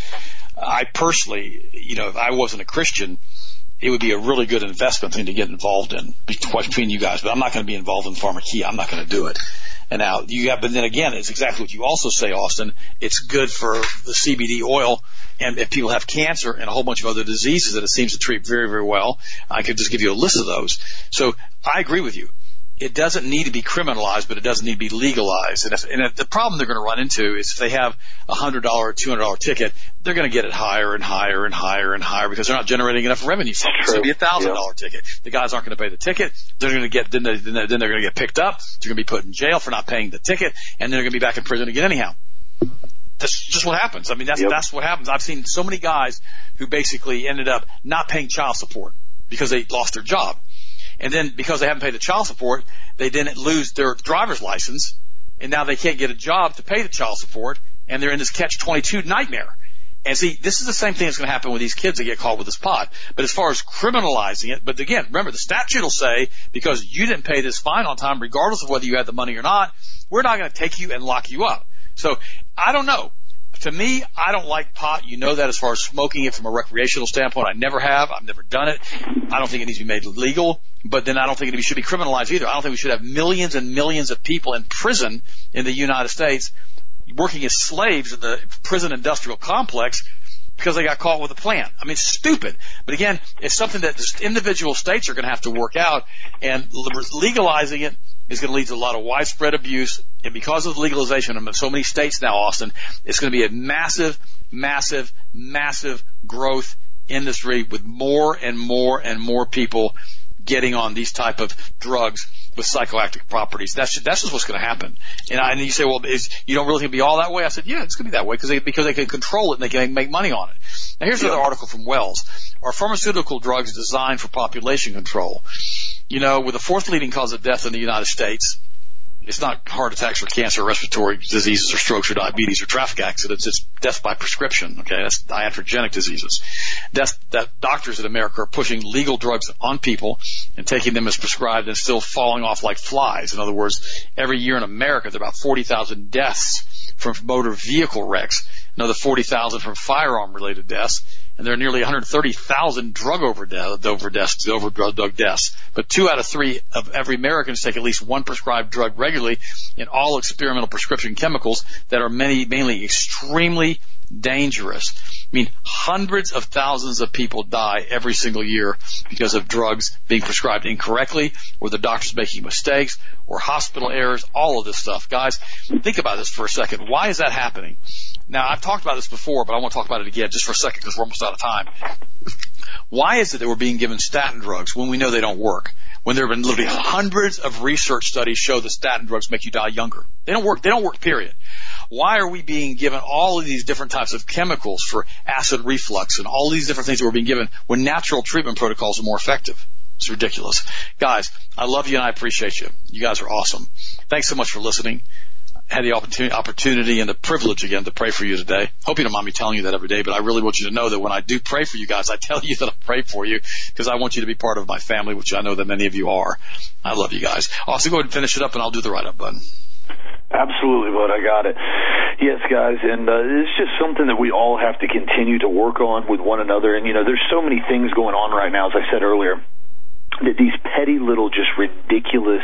I personally, you know, if I wasn't a Christian, it would be a really good investment thing to get involved in between you guys. But I'm not going to be involved in pharmakeia. I'm not going to do it. And now you have, but then again, it's exactly what you also say, Austin. It's good for the C B D oil. And if people have cancer and a whole bunch of other diseases that it seems to treat very, very well, I could just give you a list of those. So I agree with you. It doesn't need to be criminalized, but it doesn't need to be legalized. And, if, and if the problem they're going to run into is if they have a one hundred dollar or two hundred dollar ticket, they're going to get it higher and higher and higher and higher because they're not generating enough revenue from it. It's going to be a one thousand dollar yeah. ticket. The guys aren't going to pay the ticket. They're going to get, then, they, then they're going to get picked up. They're going to be put in jail for not paying the ticket, and then they're going to be back in prison again anyhow. That's just what happens. I mean, that's, yep. that's what happens. I've seen so many guys who basically ended up not paying child support because they lost their job. And then because they haven't paid the child support, they didn't lose their driver's license, and now they can't get a job to pay the child support, and they're in this catch twenty-two nightmare. And see, this is the same thing that's going to happen with these kids that get caught with this pot. But as far as criminalizing it, but again, remember, the statute will say, because you didn't pay this fine on time, regardless of whether you had the money or not, we're not going to take you and lock you up. So I don't know. To me, I don't like pot. You know that as far as smoking it from a recreational standpoint. I never have. I've never done it. I don't think it needs to be made legal, but then I don't think it should be criminalized either. I don't think we should have millions and millions of people in prison in the United States working as slaves in the prison industrial complex because they got caught with a plant. I mean, it's stupid. But again, it's something that individual states are going to have to work out, and legalizing it is going to lead to a lot of widespread abuse. And because of the legalization in so many states now, Austin, it's going to be a massive, massive, massive growth industry with more and more and more people getting on these type of drugs with psychoactive properties. That's just, that's just what's going to happen. And, I, and you say, well, is, you don't really think it'll be all that way? I said, yeah, it's going to be that way because they, because they can control it and they can make money on it. Now, here's another article from Wells. Are pharmaceutical drugs designed for population control? You know, with the fourth leading cause of death in the United States, it's not heart attacks or cancer, or respiratory diseases or strokes or diabetes or traffic accidents. It's death by prescription. Okay, that's iatrogenic diseases. That's, that doctors in America are pushing legal drugs on people and taking them as prescribed and still falling off like flies. In other words, every year in America, there are about forty thousand deaths from motor vehicle wrecks, another forty thousand from firearm-related deaths, and there are nearly one hundred thirty thousand drug overdose, overdose, overdose deaths. But two out of three of every Americans take at least one prescribed drug regularly, in all experimental prescription chemicals that are many, mainly extremely dangerous. I mean, hundreds of thousands of people die every single year because of drugs being prescribed incorrectly, or the doctors making mistakes, or hospital errors, all of this stuff. Guys, think about this for a second. Why is that happening? Now, I've talked about this before, but I want to talk about it again just for a second because we're almost out of time. Why is it that we're being given statin drugs when we know they don't work? when there have been literally hundreds of research studies show that statin drugs make you die younger? They don't work. They don't work, period. Why are we being given all of these different types of chemicals for acid reflux and all these different things that we're being given when natural treatment protocols are more effective? It's ridiculous. Guys, I love you and I appreciate you. You guys are awesome. Thanks so much for listening. I had the opportunity, opportunity and the privilege again to pray for you today. Hope you don't mind me telling you that every day, but I really want you to know that when I do pray for you guys, I tell you that I pray for you because I want you to be part of my family, which I know that many of you are. I love you guys. I'll also go ahead and finish it up and I'll do the write-up button. Absolutely, bud. I got it. Yes, guys, and uh, it's just something that we all have to continue to work on with one another. And, you know, there's so many things going on right now, as I said earlier, that these petty little just ridiculous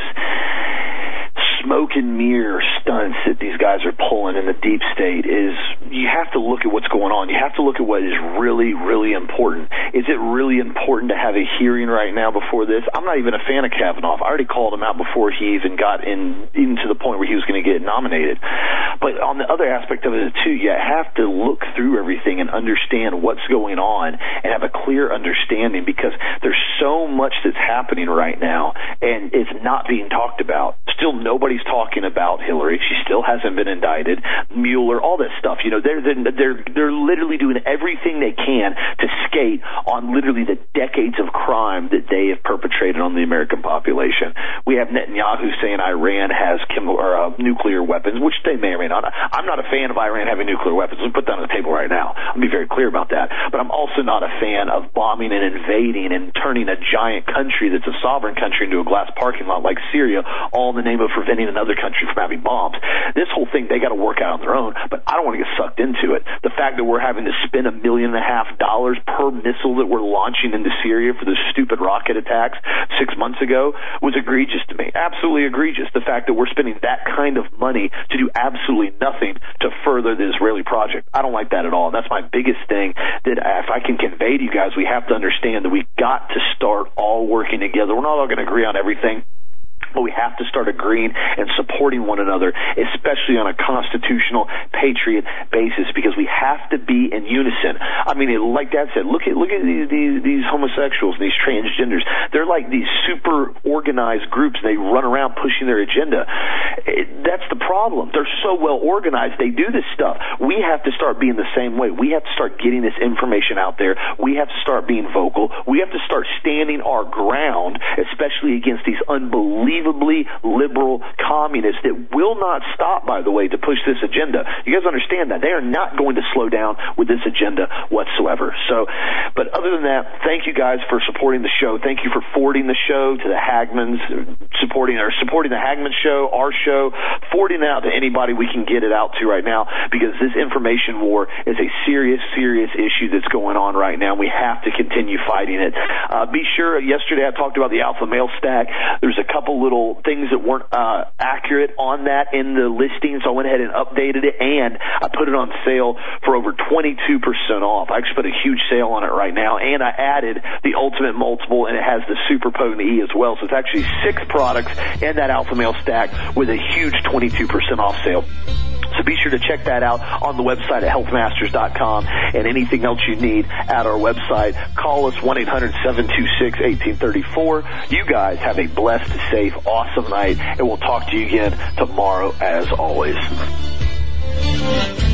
smoke and mirror stunts that these guys are pulling in the deep state is you have to look at what's going on. You have to look at what is really, really important. Is it really important to have a hearing right now before this? I'm not even a fan of Kavanaugh. I already called him out before he even got in, even to the point where he was going to get nominated. But on the other aspect of it, too, you have to look through everything and understand what's going on and have a clear understanding because there's so much that's happening right now and it's not being talked about. Still nobody's talking about Hillary. She still hasn't been indicted. Mueller, all this stuff. You know, they're they're they're literally doing everything they can to skate on literally the decades of crime that they have perpetrated on the American population. We have Netanyahu saying Iran has chem- or, uh, nuclear weapons, which they may or may not. I'm not a fan of Iran having nuclear weapons. Let's put that on the table right now. I'll be very clear about that. But I'm also not a fan of bombing and invading and turning a giant country that's a sovereign country into a glass parking lot like Syria, all in the name of preventing another country from having bombs. This whole thing, they got to work out on their own, but I don't want to get sucked into it. The fact that we're having to spend a million and a half dollars per missile that we're launching into Syria for the stupid rocket attacks six months ago was egregious to me. Absolutely egregious. The fact that we're spending that kind of money to do absolutely nothing to further the Israeli project. I don't like that at all. That's my biggest thing that if I can convey to you guys, we have to understand that we got to start all working together. We're not all going to agree on everything, but we have to start agreeing and supporting one another, especially on a constitutional patriot basis, because we have to be in unison. I mean, like Dad said, look at look at these these, these homosexuals, these transgenders. They're like these super organized groups. They run around pushing their agenda. It, that's the problem. They're so well organized. They do this stuff. We have to start being the same way. We have to start getting this information out there. We have to start being vocal. We have to start standing our ground, especially against these unbelievably liberal communists that will not stop, by the way, to push this agenda. You guys understand that. They are not going to slow down with this agenda whatsoever. So, but other than that, thank you guys for supporting the show. Thank you for forwarding the show to the Hagmans, supporting or supporting the Hagman show, our show, forwarding it out to anybody we can get it out to right now, because this information war is a serious, serious issue that's going on right now. We have to continue fighting it. Uh, be sure, yesterday I talked about the alpha male stack. There's a couple little things that weren't uh, accurate on that in the listing, so I went ahead and updated it, and I put it on sale for over twenty-two percent off. I actually put a huge sale on it right now, and I added the Ultimate Multiple, and it has the Super Potent E as well, so it's actually six products in that alpha male stack with a huge twenty-two percent off sale. So be sure to check that out on the website at health masters dot com, and anything else you need at our website. Call us one eight hundred seven two six one eight three four. You guys have a blessed, safe, awesome night, and we'll talk to you again tomorrow as always.